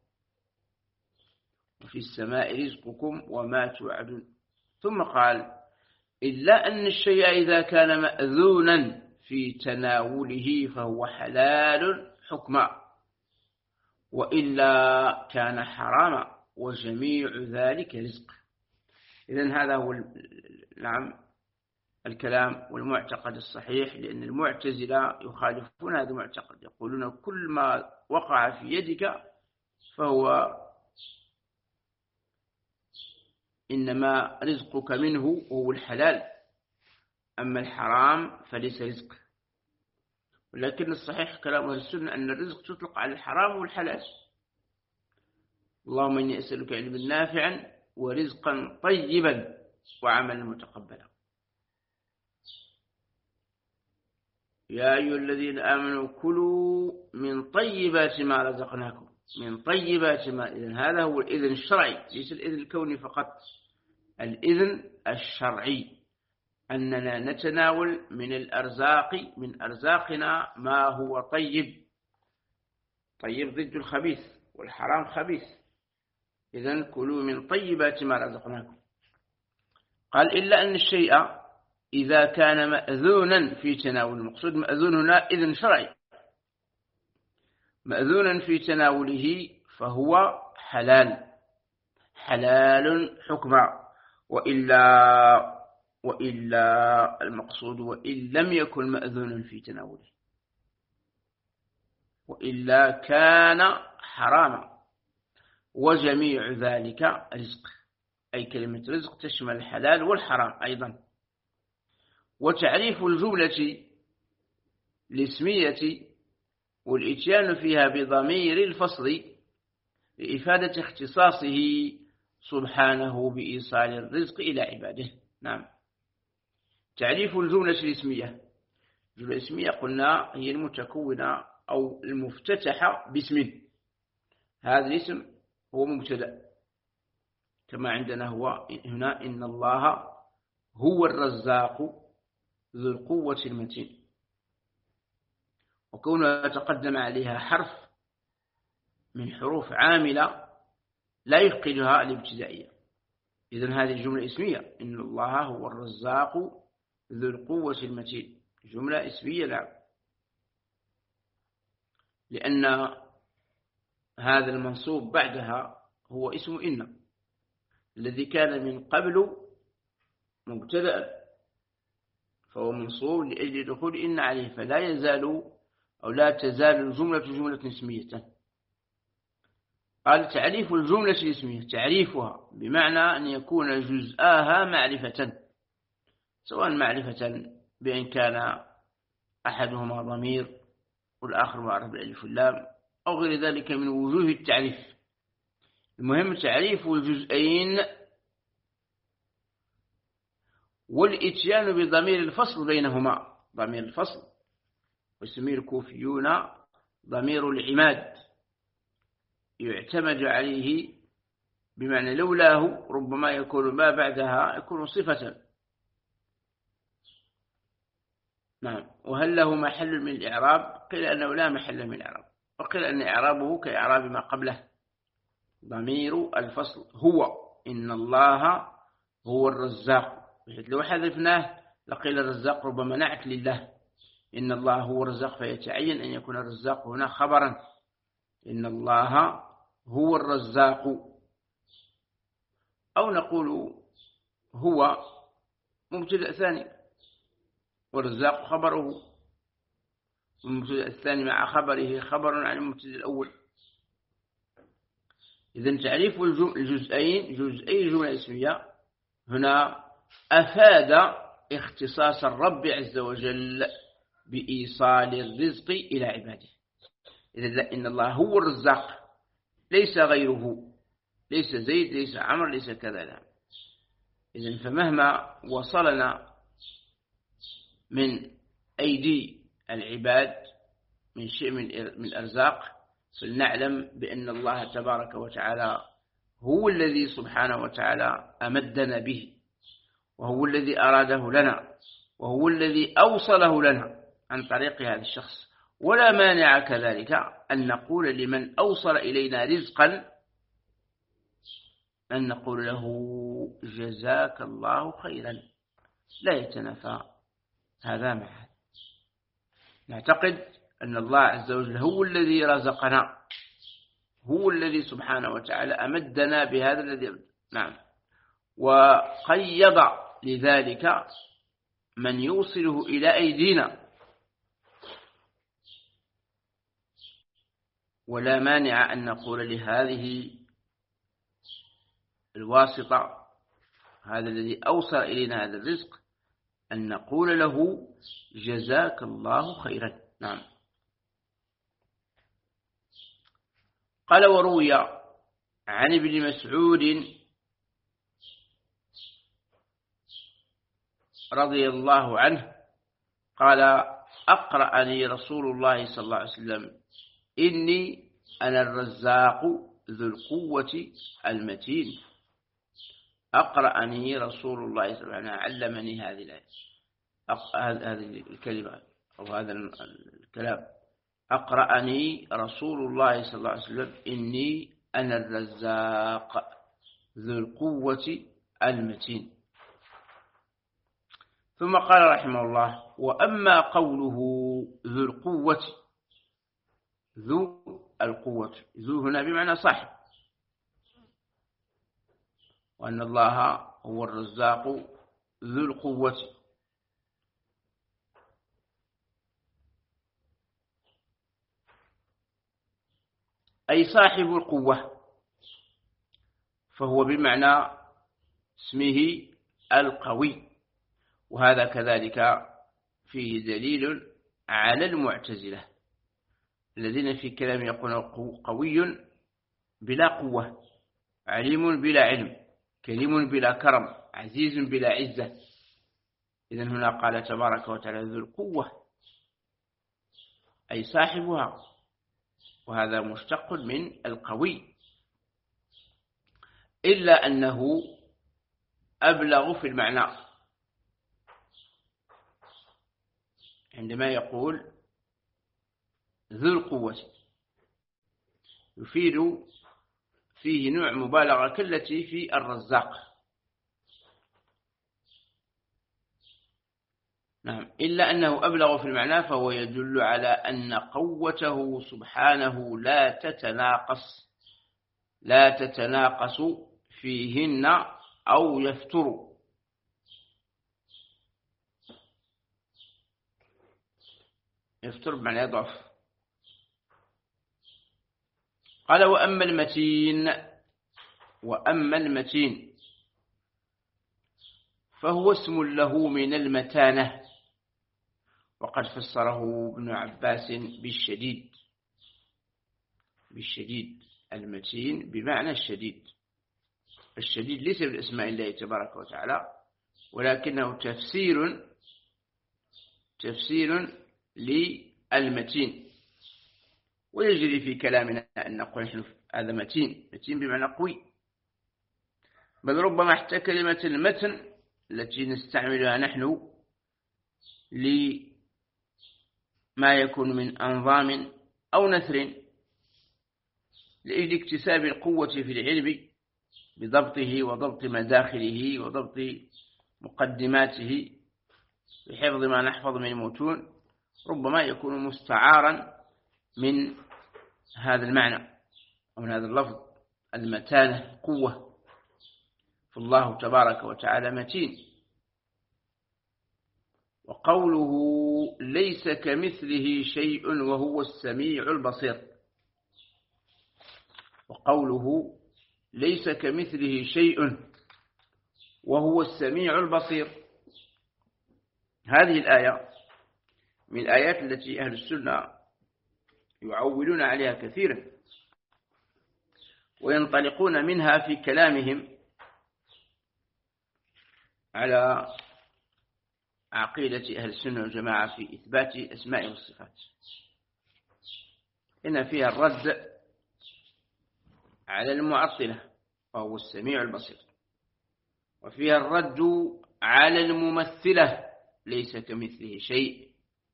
وفي السماء رزقكم وما توعدون. ثم قال إلا أن الشيء إذا كان مأذونا في تناوله فهو حلال حكما، وإلا كان حراما، وجميع ذلك رزق. إذن هذا هو نعم الكلام والمعتقد الصحيح، لأن المعتزلة يخالفون هذا المعتقد، يقولون كل ما وقع في يدك فهو إنما رزقك منه وهو الحلال، أما الحرام فليس رزق. ولكن الصحيح كلام أهل السنة أن الرزق تطلق على الحرام والحلال. اللهم إني أسألك علما نافعا ورزقا طيبا وعملا متقبلا. يا أيها الذين آمنوا كلوا من طيبات ما رزقناكم، من طيبات ما. إذن هذا هو الإذن الشرعي، ليس الإذن الكوني فقط، الإذن الشرعي أننا نتناول من الأرزاق من أرزاقنا ما هو طيب. طيب ضد الخبيث، والحرام خبيث. إذن كلوا من طيبات ما رزقناكم. قال إلا أن الشيء إذا كان مأذونا في تناول، المقصود مأذون هنا إذن شرعي، مأذونا في تناوله فهو حلال، حلال حكما، وإلا وإلا المقصود وإن لم يكن مأذونا في تناوله، وإلا كان حراما، وجميع ذلك رزق. أي كلمة رزق تشمل الحلال والحرام أيضا. وتعريف الجملة الاسمية والإتيان فيها بضمير الفصل لإفادة اختصاصه سبحانه بإيصال الرزق إلى عباده. نعم. تعريف الجملة الاسمية. الجملة الاسمية قلنا هي المتكونة أو المفتتحة باسم. هذا الاسم هو مبتدأ، كما عندنا هو هنا إن الله هو الرزاق ذو القوة المتين، وكونها تقدم عليها حرف من حروف عاملة لا يفقدها الابتدائية. إذن هذه الجملة اسمية، إن الله هو الرزاق ذو القوة المتين، جملة اسمية. لا، لأن هذا المنصوب بعدها هو اسم إن الذي كان من قبل مبتدأ، فهو منصوب لأجل دخول إن عليه، فلا يزال أو لا تزال الجملة جملة اسمية. قال تعريف الجملة الاسمية، تعريفها بمعنى أن يكون جزءاها معرفة، سواء معرفة بأن كان أحدهما ضمير والآخر معرف بالألف واللام أو غير ذلك من وجوه التعريف. المهم تعريف الجزئين والإتيان بضمير الفصل بينهما. ضمير الفصل ويسميه الكوفيون ضمير العماد، يعتمد عليه بمعنى لولاه ربما يكون ما بعدها يكون صفة. نعم. وهل له محل من الإعراب؟ قيل أنه لا محل من الإعراب، وقيل أن إعرابه كإعراب ما قبله. ضمير الفصل هو إن الله هو الرزاق، بحيث لو حذفناه لقيل الرزاق ربما نعت لله، إن الله هو الرزاق، فيتعين أن يكون الرزاق هنا خبرا، إن الله هو الرزاق. أو نقول هو مبتدأ ثاني والرزاق خبره، والمبتدأ الثاني مع خبره خبر عن المبتدأ الأول. إذن تعريف الجزئين جزئي الجملة الاسمية هنا أفاد اختصاص الرب عز وجل بإيصال الرزق إلى عباده. إذن إن الله هو الرزاق ليس غيره، ليس زيد ليس عمر ليس كذا. لا. إذن فمهما وصلنا من أيدي العباد من شيء من الأرزاق فلنعلم بأن الله تبارك وتعالى هو الذي سبحانه وتعالى أمدنا به، وهو الذي أراده لنا، وهو الذي أوصله لنا عن طريق هذا الشخص. ولا مانع كذلك أن نقول لمن أوصل إلينا رزقا أن نقول له جزاك الله خيرا، لا يتنافى هذا مع هذا. نعتقد أن الله عز وجل هو الذي رزقنا، هو الذي سبحانه وتعالى أمدنا بهذا الذي نعم، وقيض لذلك من يوصله إلى أيدينا، ولا مانع أن نقول لهذه الواسطة، هذا الذي أوصل إلينا هذا الرزق، أن نقول له جزاك الله خيرا. نعم. قال وروي عن ابن مسعود رضي الله عنه قال أقرأني رسول الله صلى الله عليه وسلم إني أنا الرزاق ذو القوة المتين. أقرأني رسول الله صلى الله عليه وسلم، علمني هذه الآية، هذه الكلمة أو هذا الكلام. أقرأني رسول الله صلى الله عليه وسلم إني أنا الرزاق ذو القوة المتين. ثم قال رحمه الله وأما قوله ذو القوة، ذو القوة، ذو هنا بمعنى صاحب، وأن الله هو الرزاق ذو القوة. أي صاحب القوة، فهو بمعنى اسمه القوي. وهذا كذلك فيه دليل على المعتزلة الذين في كلام يقولون قوي بلا قوة، عليم بلا علم، كريم بلا كرم، عزيز بلا عزة. إذن هنا قال تبارك وتعالى ذو القوة أي صاحبها، وهذا مشتق من القوي، إلا أنه أبلغ في المعنى عندما يقول ذو القوة، يفيد فيه نوع مبالغة كالتي في الرزاق. نعم، إلا أنه أبلغ في المعنى، فهو يدل على أن قوته سبحانه لا تتناقص لا تتناقص فيهن أو يفتر. يفتر بمعنى يضعف. قال وأما المتين وأما المتين فهو اسم له من المتانة، وقد فسره ابن عباس بالشديد بالشديد المتين بمعنى الشديد. الشديد ليس بالاسماء الله تبارك وتعالى، ولكنه تفسير تفسير للمتين. ويجري في كلامنا أن نقول نحن هذا متين، متين بمعنى قوي، بل ربما حتى كلمة المتن التي نستعملها نحن لما يكون من أنظام أو نثر لأجل اكتساب القوة في العلم بضبطه وضبط مداخله وضبط مقدماته بحفظ ما نحفظ من المتون، ربما يكون مستعارا من هذا المعنى أو من هذا اللفظ المتانة قوة. فالله تبارك وتعالى متين. وقوله ليس كمثله شيء وهو السميع البصير، وقوله ليس كمثله شيء وهو السميع البصير، هذه الآية من الآيات التي أهل السنة يعولون عليها كثيرا وينطلقون منها في كلامهم على عقيدة أهل السنة والجماعة في إثبات أسماء والصفات. إن فيها الرد على المعطلة وهو السميع البصير، وفيها الرد على الممثلة ليس كمثله شيء،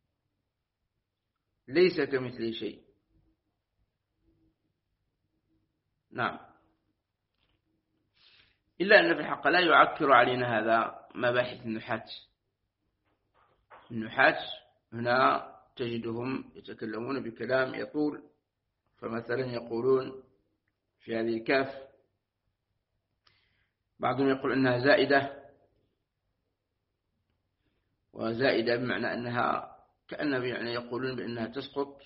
ليس كمثله شيء. نعم، إلا أن في الحق لا يعكر علينا هذا مباحث النحاة. النحاة هنا تجدهم يتكلمون بكلام يطول، فمثلا يقولون في هذه الكاف بعضهم يقول أنها زائدة، وزائدة بمعنى أنها كأنهم يعني يقولون بأنها تسقط،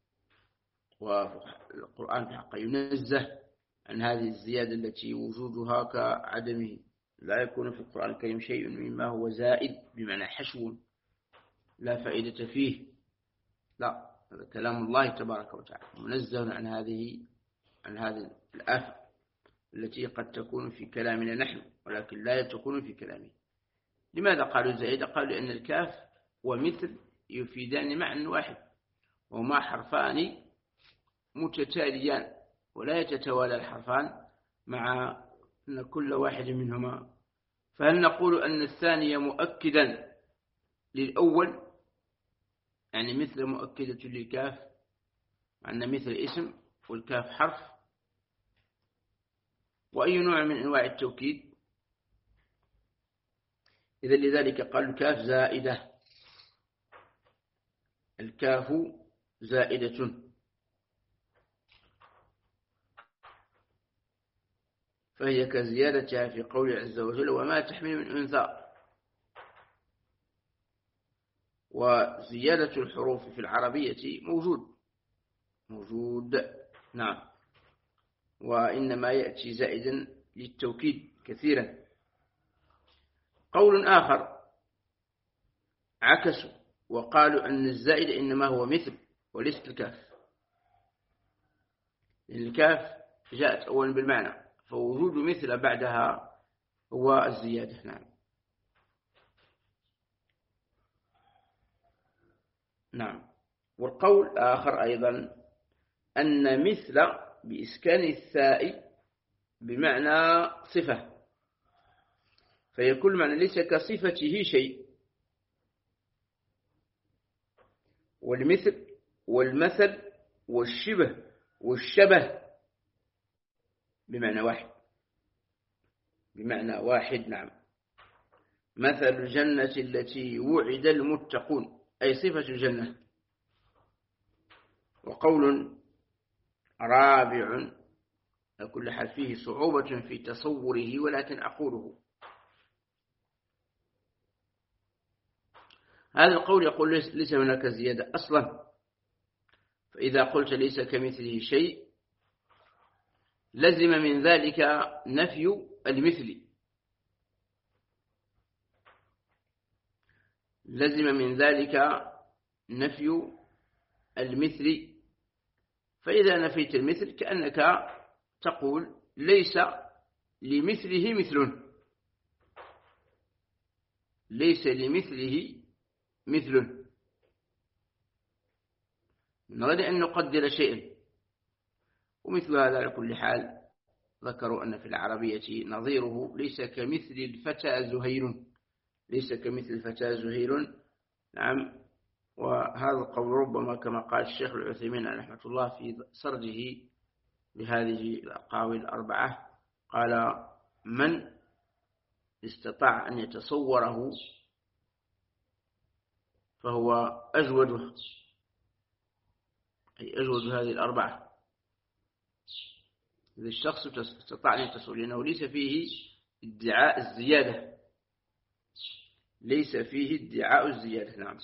والقرآن في حقه ينزه عن هذه الزيادة التي وجودها كعدمه. لا يكون في القرآن الكريم شيء مما هو زائد بمعنى حشو لا فائدة فيه، لا، هذا كلام الله تبارك وتعالى منزه عن هذه عن هذه الآفة التي قد تكون في كلامنا نحن ولكن لا تكون في كلامه. لماذا قالوا زائدة؟ قالوا لأن الكاف ومثل يفيدان معنى واحد، وهما حرفان متتاليان ولا يتتوالى الحرفان مع أن كل واحد منهما. فهل نقول أن الثاني مؤكدا للأول، يعني مثل مؤكدة للكاف، أن مثل اسم والكاف حرف، وأي نوع من أنواع التوكيد؟ إذا لذلك قال الكاف زائدة، الكاف زائدة. فهي كزيادتها في قول عز وجل وما تحمل من أنثى. وزيادة الحروف في العربية موجود موجود نعم، وإنما يأتي زائدا للتوكيد كثيرا. قول آخر عكسوا وقالوا أن الزائد إنما هو مثل وليس الكاف، لأن الكاف جاءت أولا بالمعنى، فوجود مثل بعدها هو الزيادة. نعم نعم. والقول آخر أيضا أن مثل بإسكان الثاء بمعنى صفة، فيكون معنى ليس كصفته شيء. والمثل والمثل والشبه والشبه بمعنى واحد بمعنى واحد نعم. مثل الجنة التي وعد المتقون أي صفة الجنة. وقول رابع كل حال فيه صعوبة في تصوره ولكن أقوله. هذا القول يقول ليس هناك زيادة أصلا، فإذا قلت ليس كمثله شيء لزم من ذلك نفي المثل، لزم من ذلك نفي المثل. فإذا نفيت المثل كأنك تقول ليس لمثله مثل، ليس لمثله مثل. نريد أن نقدر شيئا، ومثل هذا على كل حال ذكروا أن في العربية نظيره ليس كمثل الفتى زهير، ليس كمثل الفتى زهير. نعم. وهذا القول ربما كما قال الشيخ العثيمين رحمه الله في سرده لهذه الأقاويل الأربعة، قال من استطاع أن يتصوره فهو أجود، أي أجود هذه الأربعة. إذا الشخص استطاع أن يتصور لأنه ليس فيه ادعاء الزيادة، ليس فيه ادعاء الزيادة. نعم.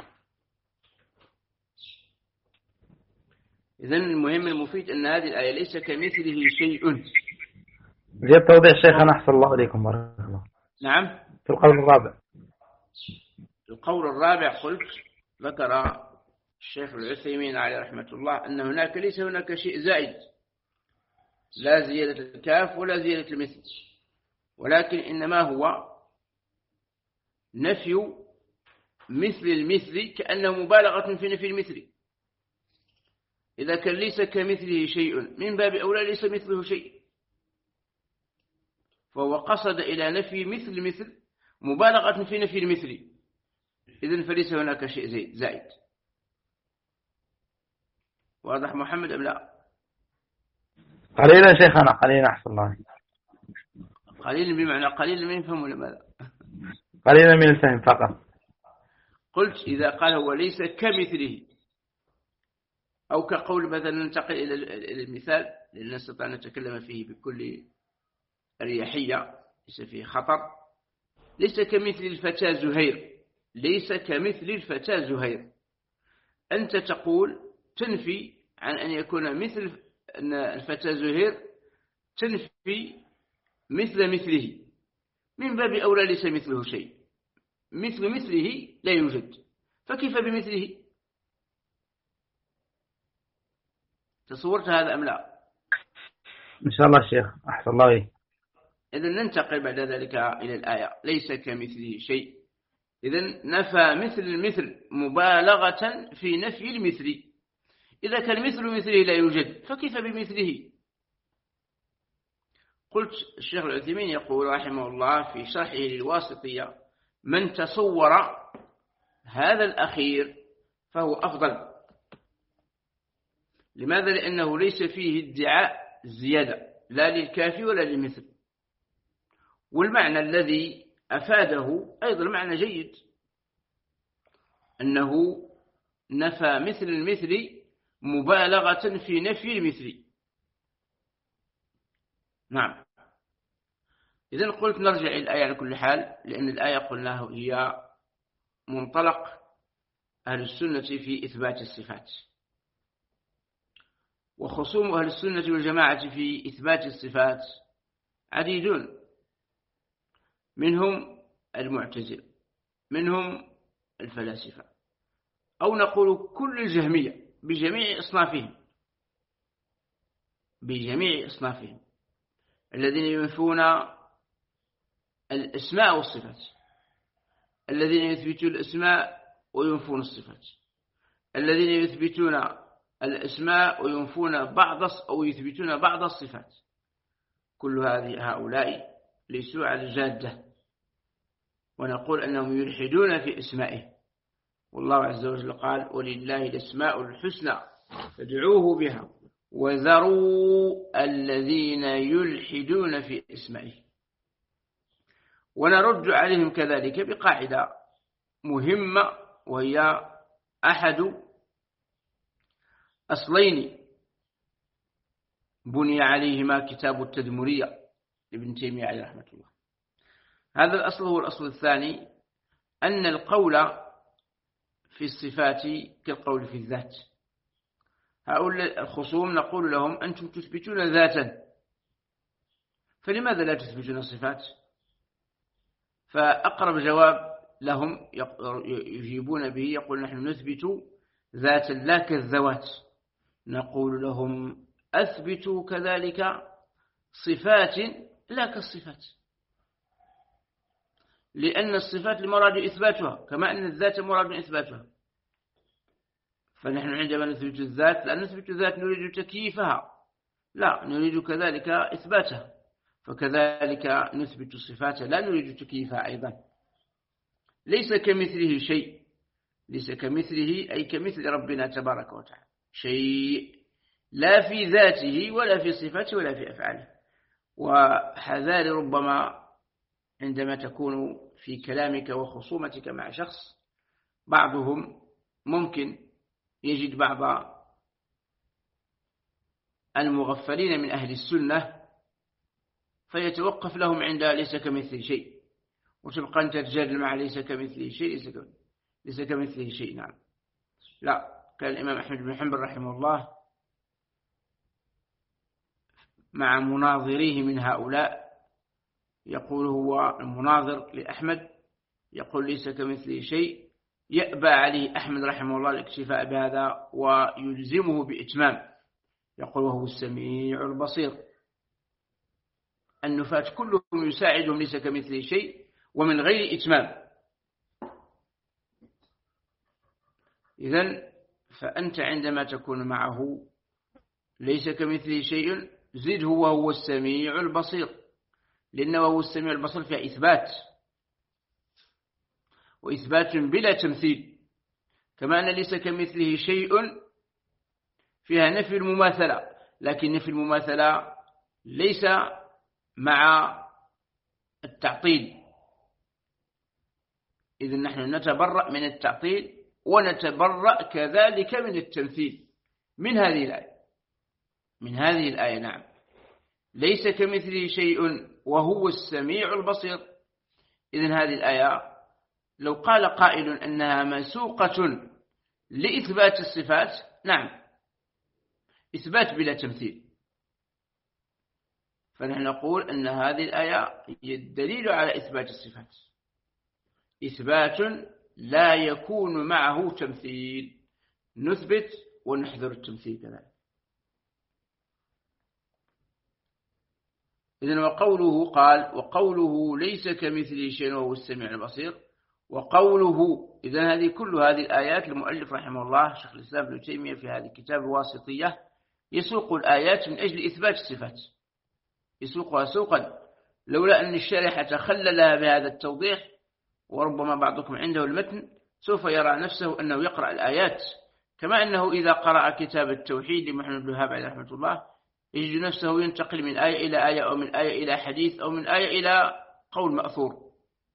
إذن المهم المفيد أن هذه الآية ليس كمثله شيء. زيادة توضيح شيخنا أحسن الله إليكم بارك الله. نعم. في القول الرابع، القول الرابع قلت ذكر الشيخ العثيمين عليه رحمة الله أن هناك ليس هناك شيء زائد، لا زيادة الكاف ولا زيادة المثل، ولكن إنما هو نفي مثل المثل كأنه مبالغة في نفي المثل. إذا كان ليس كمثله شيء من باب أولى ليس مثله شيء، فهو قصد إلى نفي مثل المثل مبالغة في نفي المثل، إذن فليس هناك شيء زائد. واضح محمد أم لا؟ قليلا شيخنا قليلا أحسن الله. قليلا بمعنى قليلا ما يفهم ولا ماذا؟ قليلا من الفهم فقط. قلت إذا قال هو ليس كمثله، أو كقول مثلا ننتقل إلى المثال لأن نستطيع أن نتكلم فيه بكل أريحية ليس فيه خطر. ليس كمثل الفتى زهير، ليس كمثل الفتى زهير. أنت تقول تنفي عن أن يكون مثل أن الفتى زهير، تنفي مثل مثله، من باب أولى ليس مثله شيء، مثل مثله لا يوجد، فكيف بمثله؟ تصورت هذا أم لا؟ إن شاء الله شيخ أحسن الله إليك. إذن ننتقل بعد ذلك إلى الآية ليس كمثله شيء. إذن نفى مثل المثل مبالغة في نفي المثل. إذا كان مثل مثله لا يوجد فكيف بمثله؟ قلت الشيخ العثيمين يقول رحمه الله في شرحه للواسطية: من تصور هذا الأخير فهو أفضل. لماذا؟ لأنه ليس فيه ادعاء زيادة لا للكافي ولا للمثل، والمعنى الذي أفاده أيضا معنى جيد، أنه نفى مثل المثل مبالغة في نفي المثل. نعم. إذن قلت نرجع إلى الآية على كل حال، لأن الآية قلناه هي منطلق أهل السنة في إثبات الصفات، وخصوم أهل السنة والجماعة في إثبات الصفات عديدون، منهم المعتزلة، منهم الفلاسفة، أو نقول كل الجهمية بجميع أصنافهم، بجميع أصنافهم الذين ينفون الأسماء والصفات، الذين يثبتون الأسماء وينفون الصفات، الذين يثبتون الأسماء وينفون بعض أو يثبتون بعض الصفات. كل هذه هؤلاء ليسوا على الجادة، ونقول أنهم يلحدون في أسمائه، والله عز وجل قال: ولله الأسماء الحسنى فادعوه بها وذروا الذين يلحدون في أسمائه. ونرد عليهم كذلك بقاعدة مهمة، وهي أحد أصلين بني عليهما كتاب التدمرية لابن تيمية عليه رحمة الله. هذا الأصل هو الأصل الثاني، أن القول في الصفات كالقول في الذات. هؤلاء الخصوم نقول لهم: أنتم تثبتون ذاتا، فلماذا لا تثبتون صفات؟ فأقرب جواب لهم يجيبون به يقول: نحن نثبت ذاتا لا كالذوات. نقول لهم: أثبتوا كذلك صفات لا كالصفات، لأن الصفات المراد إثباتها كما أن الذات مراد إثباتها. فنحن عندما نثبت الذات لا نثبت الذات نريد تكييفها، لا، نريد كذلك إثباتها، فكذلك نثبت الصفات لا نريد تكييفها أيضا. ليس كمثله شيء، ليس كمثله أي كمثل ربنا تبارك وتعالى شيء، لا في ذاته ولا في صفاته ولا في أفعاله. وحذار ربما عندما تكون في كلامك وخصومتك مع شخص، بعضهم ممكن يجد بعض المغفلين من أهل السنة فيتوقف لهم عند ليس كمثله شيء، وتبقى أنت تجادل مع ليس كمثله شيء، ليس كمثله, ليس كمثله شيء. نعم، لا. كان الإمام أحمد بن حنبل رحمه الله مع مناظريه من هؤلاء يقول، هو المناظر لأحمد يقول ليس كمثله شيء، يأبى عليه أحمد رحمه الله الاكتفاء بهذا ويلزمه بإتمام، يقول: وهو السميع البصير. النفاة كلهم يساعدهم ليس كمثله شيء ومن غير إتمام. إذن فأنت عندما تكون معه ليس كمثله شيء زده وهو السميع البصير، لأنه هو السميع البصير فيها إثبات، وإثبات بلا تمثيل، كما أن ليس كمثله شيء فيها نفي المماثلة، لكن نفي المماثلة ليس مع التعطيل، إذن نحن نتبرأ من التعطيل ونتبرأ كذلك من التمثيل من هذه الآية من هذه الآية نعم. ليس كمثله شيء وهو السميع البصير. إذن هذه الآية لو قال قائل أنها مسوقة لإثبات الصفات، نعم، إثبات بلا تمثيل، فنحن نقول أن هذه الآية هي الدليل على إثبات الصفات، إثبات لا يكون معه تمثيل، نثبت ونحذر التمثيل كذلك. إذن وقوله قال وقوله ليس كمثله شيء وهو السميع البصير، وقوله إذن هذه كل هذه الآيات المؤلف رحمه الله شيخ الإسلام ابن تيمية في هذه الكتاب الواسطية يسوق الآيات من أجل إثبات الصفات، يسوقها سوقا، لولا أن الشارح تخللها بهذا التوضيح، وربما بعضكم عنده المتن سوف يرى نفسه أنه يقرأ الآيات كما أنه إذا قرأ كتاب التوحيد لمحمد بن وهاب عليه رحمة الله يجد نفسه ينتقل من آية إلى آية أو من آية إلى حديث أو من آية إلى قول مأثور،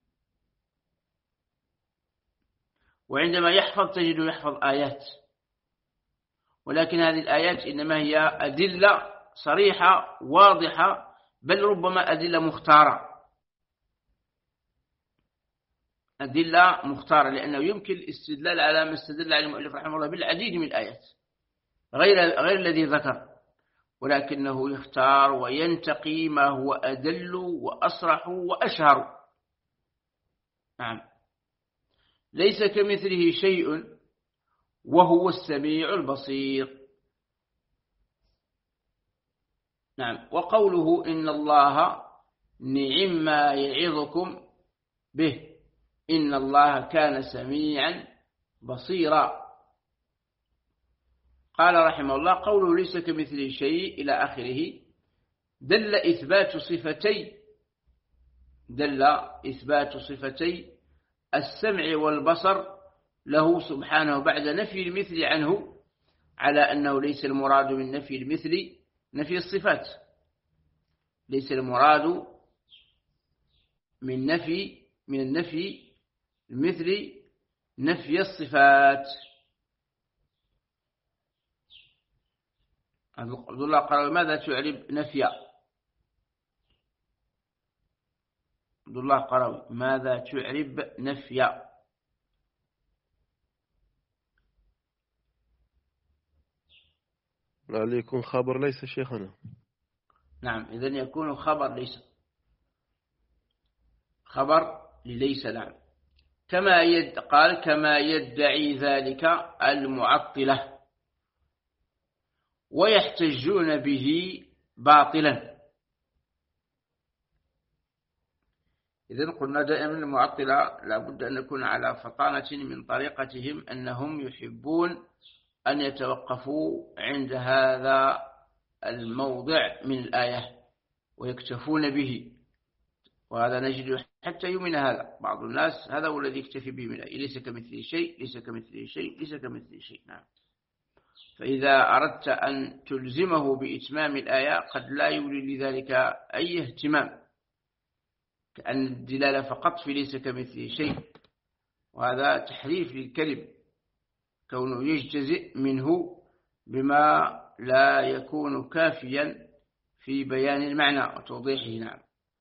وعندما يحفظ تجد يحفظ آيات، ولكن هذه الآيات إنما هي أدلة صريحة واضحة، بل ربما أدلة مختارة، أدلة مختارة، لأنه يمكن الاستدلال على ما استدل عليه المؤلف رحمه الله بالعديد من الآيات غير غير الذي ذكر، ولكنه يختار وينتقي ما هو أدل وأصرح وأشهر. نعم. ليس كمثله شيء وهو السميع البصير. نعم. وقوله إن الله نعم ما يعظكم به إن الله كان سميعا بصيرا. قال رحمه الله قوله ليس كمثله شيء إلى آخره دل إثبات صفتي دل إثبات صفتي السمع والبصر له سبحانه بعد نفي المثل عنه، على أنه ليس المراد من نفي المثل نفي الصفات، ليس المراد من نفي من النفي المثل نفي الصفات. عبد الله قال ماذا تعرب نفيا؟ عبد الله قال ماذا تعرب نفيا؟ لعل يكون خبر ليس شيخنا. نعم، إذن يكون خبر ليس، خبر لليس. نعم. كما يد قال كما يدعي ذلك المعطلة ويحتجون به باطلا. إذن قلنا دائما المعطلة لابد أن نكون على فطانة من طريقتهم، أنهم يحبون أن يتوقفوا عند هذا الموضع من الآية ويكتفون به، وهذا نجد حتى يومنا هذا بعض الناس هذا هو الذي يكتفي به من الآية، ليس كمثله شيء ليس كمثله شيء ليس كمثله شيء. نعم. فإذا أردت أن تلزمه بإتمام الآية قد لا يولي لذلك أي اهتمام، كأن الدلالة فقط في ليس كمثله شيء، وهذا تحريف للكلم، كونه يجتزئ منه بما لا يكون كافيا في بيان المعنى وتوضيحه. نعم.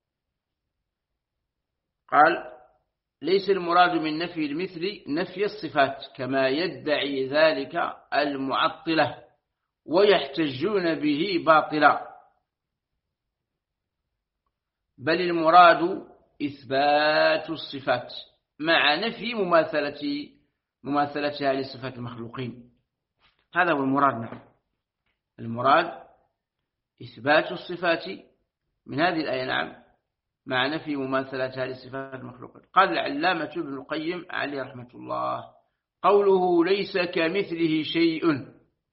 قال ليس المراد من نفي المثل نفي الصفات كما يدعي ذلك المعطلة ويحتجون به باطلا، بل المراد إثبات الصفات مع نفي مماثلة مماثلتها لصفات المخلوقين. هذا هو المراد. نعم. المراد إثبات الصفات من هذه الآية، نعم، مع نفي مماثلتها لصفات المخلوقين. قال العلامة ابن القيم عليه رحمة الله قوله ليس كمثله شيء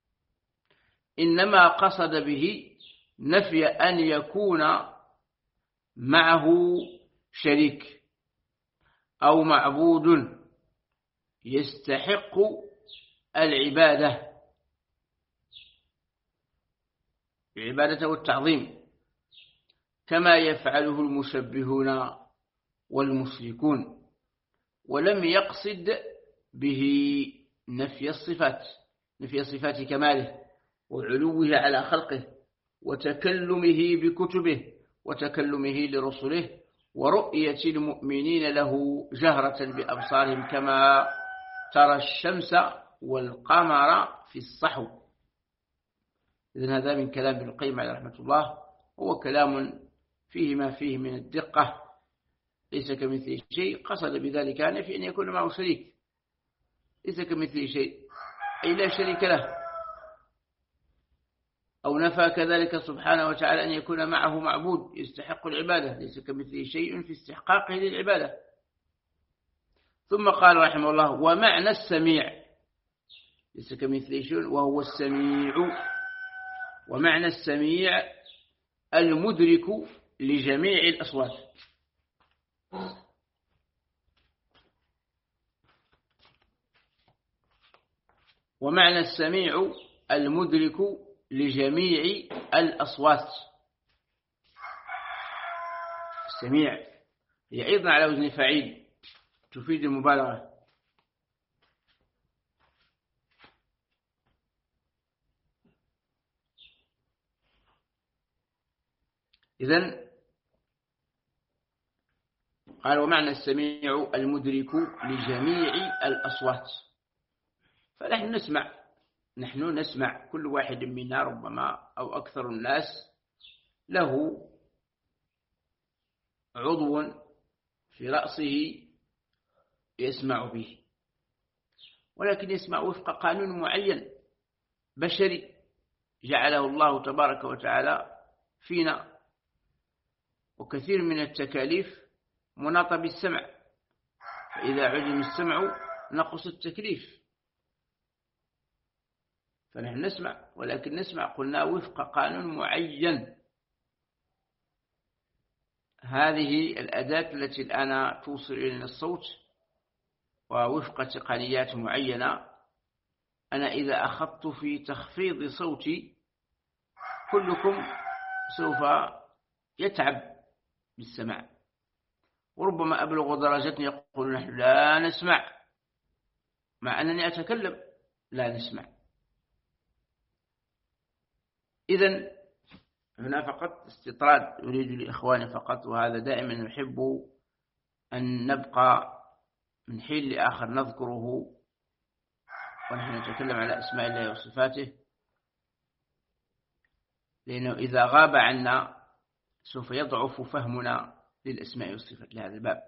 إنما قصد به نفي أن يكون معه شريك أو معبود يستحق العبادة العبادة والتعظيم كما يفعله المشبهون والمشركون، ولم يقصد به نفي الصفات، نفي صفات كماله وعلوه على خلقه وتكلمه بكتبه وتكلمه لرسله ورؤية المؤمنين له جهرة بأبصارهم كما ترى الشمس والقمر في الصحو. إذن هذا من كلام ابن القيم عليه رحمة الله، هو كلام فيه ما فيه من الدقة، ليس كمثله شيء. قصد بذلك نفي أن يكون معه شريك، ليس كمثله شيء أي لا شريك له، أو نفى كذلك سبحانه وتعالى أن يكون معه معبود يستحق العبادة، ليس كمثله شيء في استحقاقه للعبادة. ثم قال رحمه الله ومعنى السميع، ليس كمثله شيء وهو السميع، ومعنى السميع المدرك لجميع الأصوات. ومعنى السميع المدرك لجميع الأصوات. السميع هي أيضا على وزن فعيل تفيد المبالغة. إذن قال ومعنى السميع المدرك لجميع الأصوات. فنحن نسمع، نحن نسمع كل واحد منا ربما أو أكثر الناس له عضو في رأسه يسمع به، ولكن يسمع وفق قانون معين بشري جعله الله تبارك وتعالى فينا، وكثير من التكاليف مناطة بالسمع، فإذا عدم السمع نقص التكليف. فنحن نسمع، ولكن نسمع قلنا وفق قانون معين. هذه الأداة التي الآن توصل إلينا الصوت ووفق تقنيات معينة، أنا إذا أخذت في تخفيض صوتي كلكم سوف يتعب بالسماع، وربما أبلغ درجة يقول نحن لا نسمع، مع أنني أتكلم لا نسمع. إذن هنا فقط استطراد أريد لإخواني فقط، وهذا دائما نحب أن نبقى من حين لآخر نذكره ونحن نتكلم على أسماء الله وصفاته، لأنه إذا غاب عنا سوف يضعف فهمنا للأسماء والصفات لهذا الباب.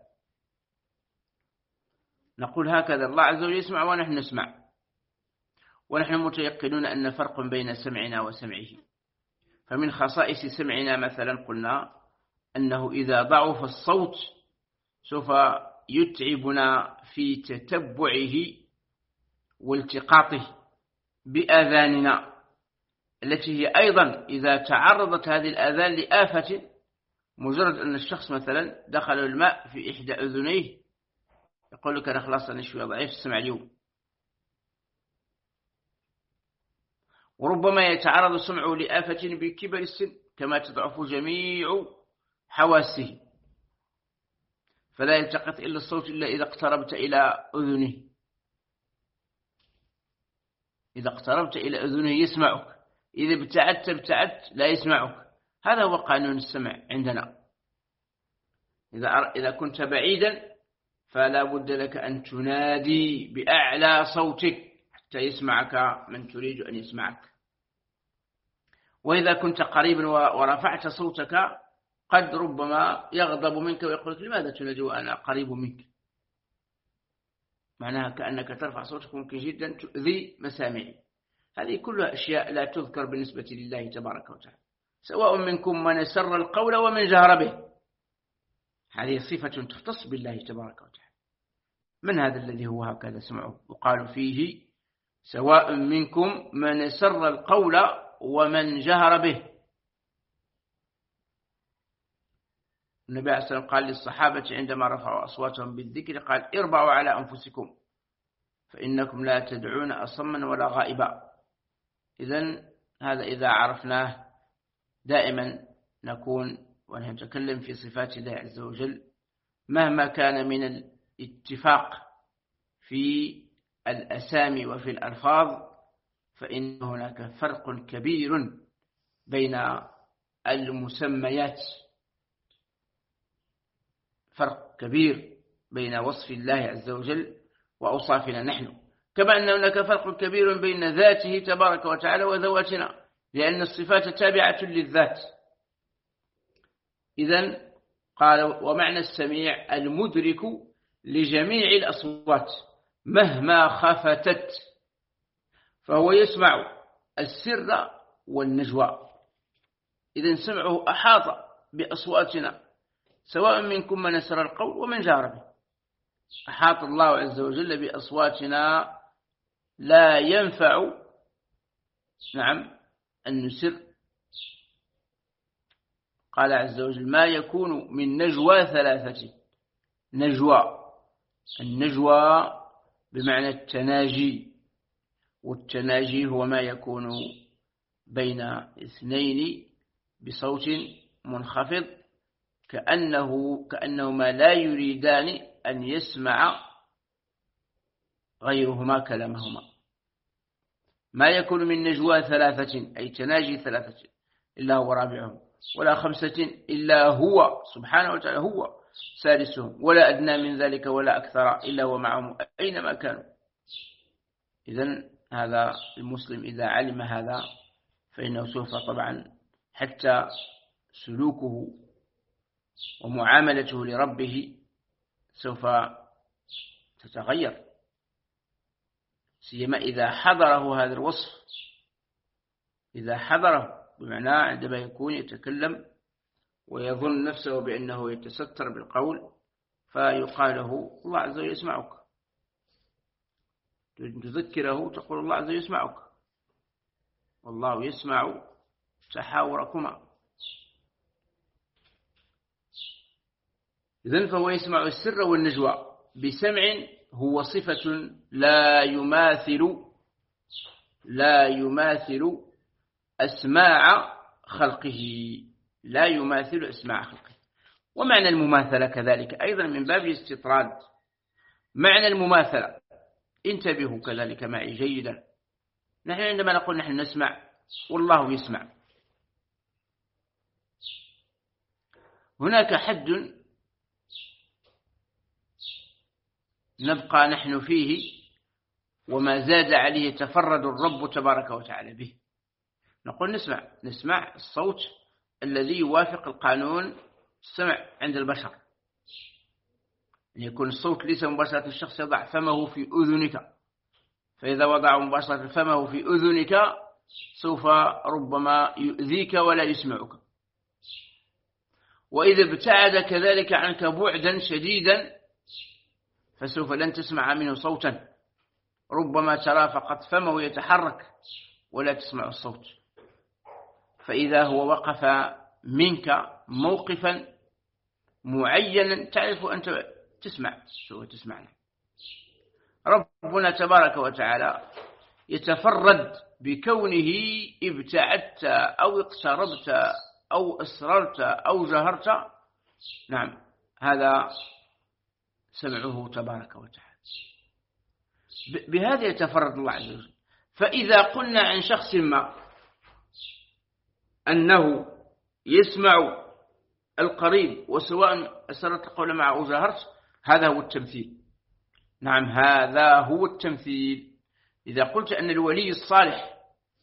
نقول هكذا الله عز وجل يسمع ونحن نسمع، ونحن متيقنون أن فرق بين سمعنا وسمعه. فمن خصائص سمعنا مثلا قلنا أنه إذا ضعف الصوت سوف يتعبنا في تتبعه والتقاطه بآذاننا، التي هي أيضا إذا تعرضت هذه الآذان لآفة، مجرد أن الشخص مثلا دخل الماء في إحدى أذنيه يقول لك أنا خلاص أنا شوية ضعيف السمع اليوم. وربما يتعرض سمعه لآفة بكبر السن كما تضعف جميع حواسه، فلا يلتقط إلا الصوت إلا إذا اقتربت إلى أذنه. إذا اقتربت إلى أذنه يسمعك، إذا ابتعدت ابتعدت لا يسمعك. هذا هو قانون السمع عندنا. إذا إذا كنت بعيدا فلا بد لك أن تنادي بأعلى صوتك حتى يسمعك من تريد أن يسمعك. وإذا كنت قريبا ورفعت صوتك قد ربما يغضب منك ويقول لك لماذا تنادي وأنا قريب منك؟ معناها كأنك ترفع صوتك ممكن جدا تؤذي مسامعي. هذه كلها أشياء لا تذكر بالنسبة لله تبارك وتعالى. سواء منكم من سر القول ومن جهر به، هذه صفة تختص بالله تبارك وتعالى. من هذا الذي هو هكذا سمعه؟ وقالوا فيه سواء منكم من سر القول ومن جهر به. النبي عليه الصلاة والسلام قال للصحابة عندما رفعوا أصواتهم بالذكر قال اربعوا على أنفسكم فإنكم لا تدعون أصما ولا غائبا. إذن هذا إذا عرفناه دائما نكون ونتكلم في صفات الله عز وجل مهما كان من اتفاق في الأسامي وفي الألفاظ، فإن هناك فرق كبير بين المسميات، فرق كبير بين وصف الله عز وجل وأوصافنا نحن، كما أن هناك فرق كبير بين ذاته تبارك وتعالى وذواتنا، لأن الصفات تابعة للذات. إذن قال: ومعنى السميع المدرك لجميع الأصوات مهما خفتت، فهو يسمع السر والنجوى. إذن سمعه أحاط بأصواتنا، سواء منكم من أسر القول ومن جار به. أحاط الله عز وجل بأصواتنا، لا ينفع نعم أن نسر. قال عز وجل: ما يكون من نجوى ثلاثة. نجوى، النجوى بمعنى التناجي، والتناجي هو ما يكون بين اثنين بصوت منخفض، كأنه كأنهما لا يريدان أن يسمع غيرهما كلامهما. ما يكون من نجوى ثلاثة أي تناجي ثلاثة إلا هو رابعهم، ولا خمسة إلا هو سبحانه وتعالى هو سادسهم، ولا أدنى من ذلك ولا أكثر إلا هو معهم أينما كانوا. إذن هذا المسلم إذا علم هذا فإنه سوف طبعا حتى سلوكه ومعاملته لربه سوف تتغير، سيما إذا حضره هذا الوصف. إذا حضره بمعنى عندما يكون يتكلم ويظن نفسه بأنه يتستر بالقول، فيقال له: الله عز وجل يسمعك. تذكره تقول: الله عز وجل يسمعك، والله يسمع تحاوركما. إذن فهو يسمع السر والنجوى بسمع هو صفة لا يماثل لا يماثل أسماع خلقه، لا يماثل أسماع خلقه. ومعنى المماثلة كذلك أيضا من باب الاستطراد. معنى المماثلة، انتبهوا كذلك معي جيدا، نحن عندما نقول نحن نسمع والله يسمع، هناك حد نبقى نحن فيه وما زاد عليه يتفرد الرب تبارك وتعالى به. نقول نسمع نسمع الصوت الذي يوافق القانون السمع عند البشر، أن يكون الصوت ليس مباشرة الشخص يضع فمه في أذنك، فإذا وضع مباشرة فمه في أذنك سوف ربما يؤذيك ولا يسمعك، وإذا ابتعد كذلك عنك بعدا شديدا فسوف لن تسمع منه صوتا، ربما ترى فقط فمه يتحرك ولا تسمع الصوت. فإذا هو وقف منك موقفا معينا تعرف أنت تسمع، سوف تسمعنا. ربنا تبارك وتعالى يتفرد بكونه ابتعدت أو اقتربت أو أسررت أو جهرت، نعم هذا سمعه تبارك وتعالى، بهذا يتفرد الله عز وجل. فإذا قلنا عن شخص ما أنه يسمع القريب وسواء أسررت القول معه أو جهرت، هذا هو التمثيل. نعم هذا هو التمثيل. إذا قلت أن الولي الصالح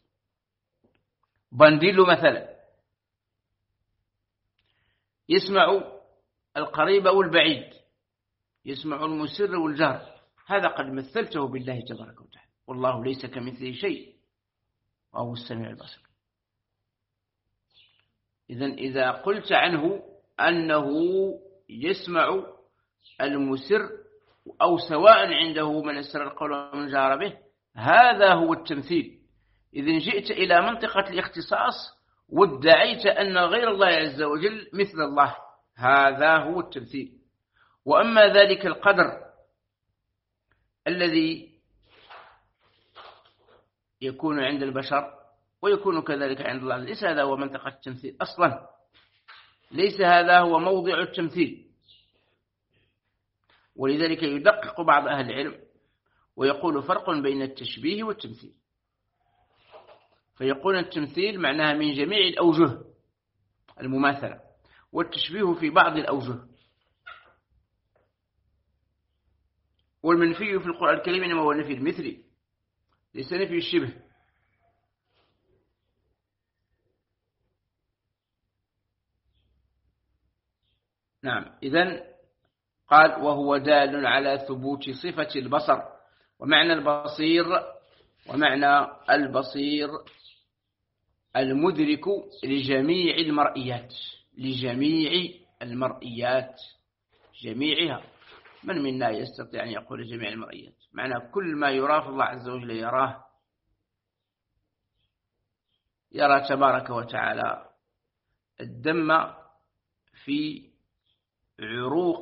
بانديلو مثلا يسمع القريب والبعيد، يسمع المسر والجهر، هذا قد مثلته بالله تبارك وتعالى، والله ليس كمثله شيء وهو السميع البصير. إذن إذا قلت عنه أنه يسمع المسر أو سواء عنده من أسر القول ومن جهر به، هذا هو التمثيل. إذن جئت إلى منطقة الاختصاص وادعيت أن غير الله عز وجل مثل الله، هذا هو التمثيل. وأما ذلك القدر الذي يكون عند البشر ويكون كذلك عند الله، ليس هذا هو منطقة التمثيل أصلا، ليس هذا هو موضع التمثيل. ولذلك يدقق بعض أهل العلم ويقول فرق بين التشبيه والتمثيل، فيقول التمثيل معناها من جميع الأوجه المماثلة، والتشبيه في بعض الأوجه. والمنفي في القرآن الكريم إنما هو النفي المثلي ليس نفي الشبه. نعم. إذن قال وهو دال على ثبوت صفة البصر. ومعنى البصير ومعنى البصير المدرك لجميع المرئيات، لجميع المرئيات جميعها. من منا يستطيع أن يقول جميع المرئيات؟ معنى كل ما يراه الله عز وجل يراه، يرى تبارك وتعالى الدم في عروق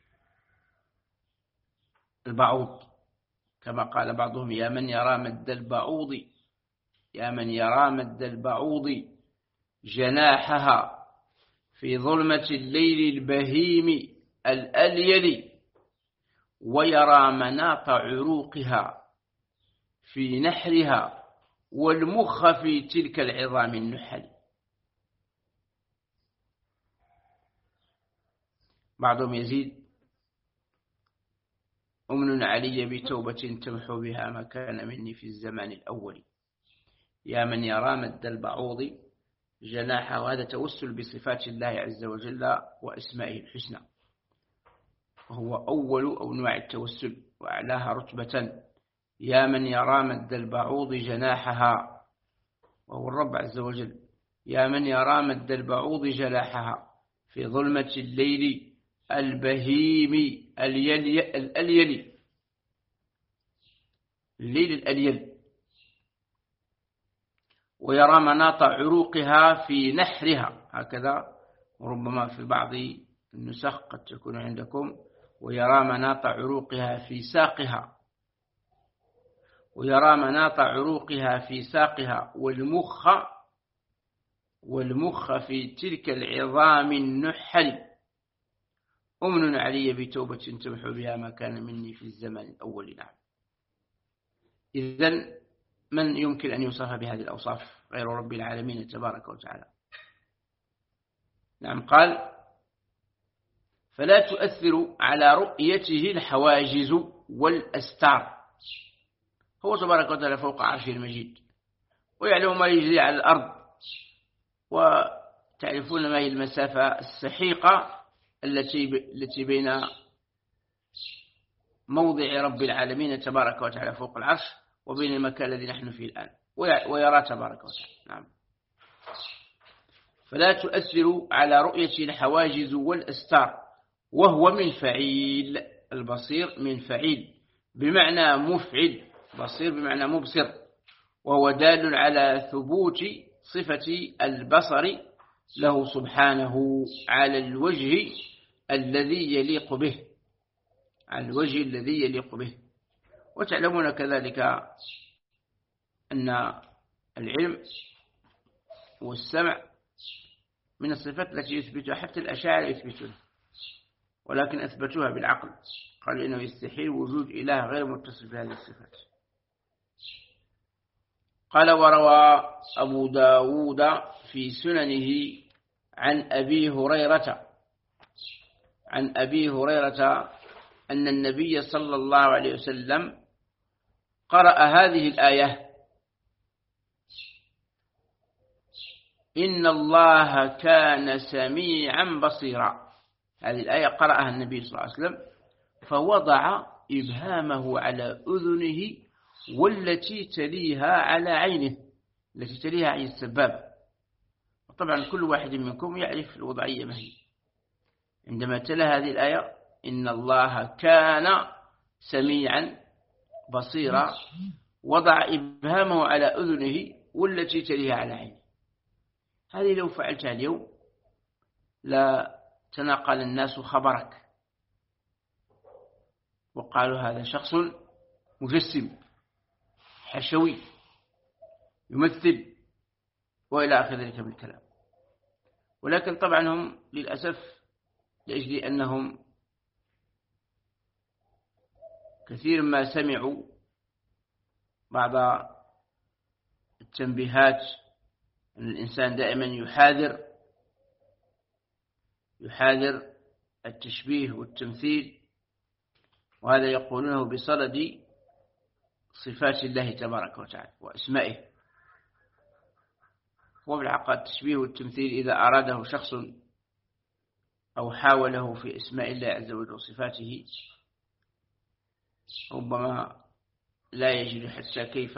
البعوض، كما قال بعضهم يا من يرى مد البعوض، يا من يرى مد البعوض جناحها في ظلمة الليل البهيم الأليل، ويرى مناط عروقها في نحرها والمخ في تلك العظام النحل. بعضهم يزيد أمن علي بتوبة تمحو بها ما كان مني في الزمان الأول، يا من يرى مد البعوض جناحه. وهذا توسل بصفات الله عز وجل وأسمائه الحسنى، وهو أول أنواع التوسل وأعلاها رتبة. يا من يرى مد البعوض جناحها، وهو الرب عز وجل. يا من يرى مد البعوض جناحها في ظلمة الليل البهيم الأليل، الليل الأليل، ويرى مناط عروقها في نحرها، هكذا. وربما في بعض النسخ قد تكون عندكم ويرى مناط عروقها في ساقها، ويرى مناط عروقها في ساقها والمخ والمخ في تلك العظام النحل. أمن علي بتوبة تمحو بها ما كان مني في الزمان الأول. نعم. إذن من يمكن أن يوصف بهذه الأوصاف غير رب العالمين تبارك وتعالى؟ نعم. قال فلا تؤثر على رؤيته الحواجز والأستار. هو تبارك وتعالى فوق عرشه المجيد، ويعلم ما يجري على الأرض، وتعرفون ما هي المسافة السحيقة التي التي بين موضع رب العالمين تبارك وتعالى فوق العرش وبين المكان الذي نحن فيه الآن، ويرى تبارك وتعالى. نعم. فلا تؤثر على رؤية الحواجز والأستار، وهو من فعيل. البصير من فعيل بمعنى مفعل، بصير بمعنى مبصر، وهو دال على ثبوت صفة البصر له سبحانه على الوجه الذي يليق به، على الوجه الذي يليق به. وتعلمون كذلك أن العلم والسمع من الصفات التي يثبتها حتى الأشاعرة يثبتونها، ولكن أثبتوها بالعقل، قالوا إنه يستحيل وجود إله غير متصف بهذه الصفات. قال وروى أبو داود في سننه عن أبي هريرة عن أبي هريرة أن النبي صلى الله عليه وسلم قرأ هذه الآية: إن الله كان سميعا بصيرا. هذه الآية قرأها النبي صلى الله عليه وسلم، فوضع إبهامه على أذنه والتي تليها على عينه، التي تليها عين السبابة. طبعا كل واحد منكم يعرف الوضعية ما هي. عندما تلا هذه الآية إن الله كان سميعا بصيرا، وضع إبهامه على أذنه والتي تليها على عينه. هذه لو فعلتها اليوم لا تناقل الناس خبرك وقالوا هذا شخص مجسم حشوي يمثل وإلى آخر ذلك من الكلام. ولكن طبعا هم للأسف لأجل أنهم كثير ما سمعوا بعض التنبيهات أن الإنسان دائما يحاذر يحاذر التشبيه والتمثيل، وهذا يقولونه بصدد صفات الله تبارك وتعالى وأسمائه. وبالحقيقة التشبيه والتمثيل إذا أراده شخص أو حاوله في أسماء الله عز وجل وصفاته ربما لا يجد حتى كيف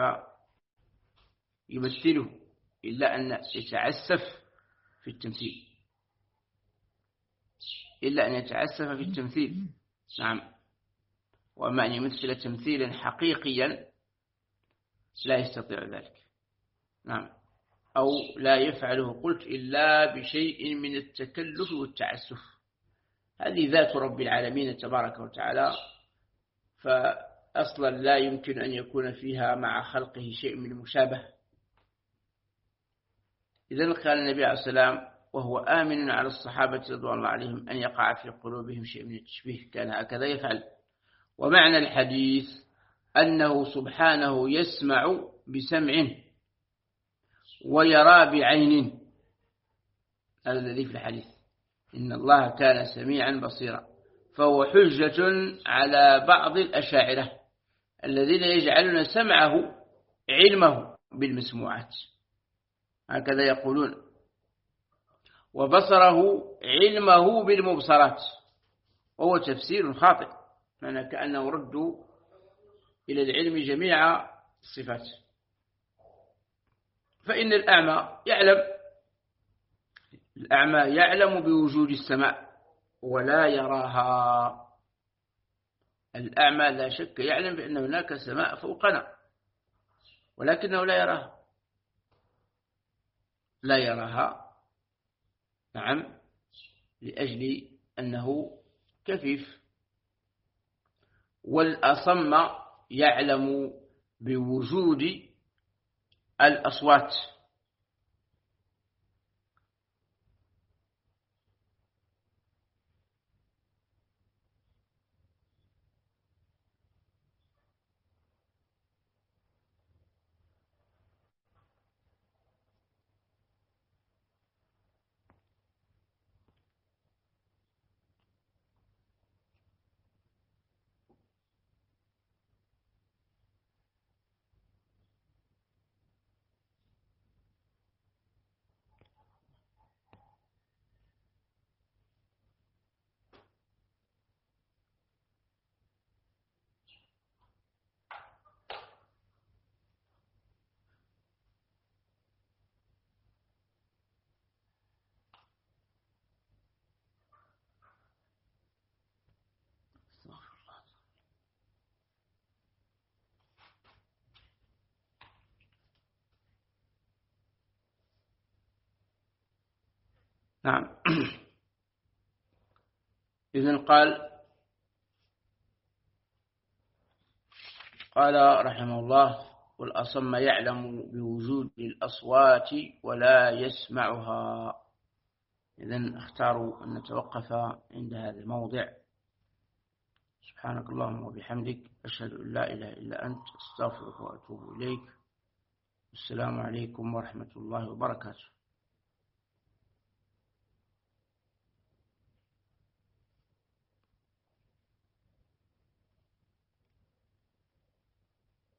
يمثله، إلا أن يتعسف في التمثيل إلا أن يتعسف في التمثيل نعم. وأما أن يمثل تمثيلا حقيقيا لا يستطيع ذلك نعم، أو لا يفعله قلت إلا بشيء من التكلف والتعسف. هذه ذات رب العالمين تبارك وتعالى، فأصلا لا يمكن أن يكون فيها مع خلقه شيء من المشابه. إذن قال النبي عليه السلام وهو آمن على الصحابة رضوان الله عليهم أن يقع في قلوبهم شيء من التشبيه، كان هكذا يفعل. ومعنى الحديث أنه سبحانه يسمع بسمع ويرى بعين، هذا الذي في الحديث، إن الله كان سميعا بصيرا. فهو حجة على بعض الأشاعرة الذين يجعلون سمعه علمه بالمسموعات، هكذا يقولون، وبصره علمه بالمبصرات، وهو تفسير خاطئ، معنى كأنه ردوا إلى العلم جميع الصفات. فإن الأعمى يعلم الأعمى يعلم بوجود السماء ولا يراها. الأعمى لا شك يعلم بأن هناك سماء فوقنا، ولكنه لا يراها لا يراها نعم، لأجل أنه كفيف. والأصم يعلم بوجود الأصوات. نعم. إذن قال قال رحمه الله والأصم يعلم بوجود الأصوات ولا يسمعها. إذن اختاروا أن نتوقف عند هذا الموضع. سبحانك اللهم وبحمدك أشهد أن لا إله إلا أنت أستغفرك وأتوب إليك. السلام عليكم ورحمة الله وبركاته.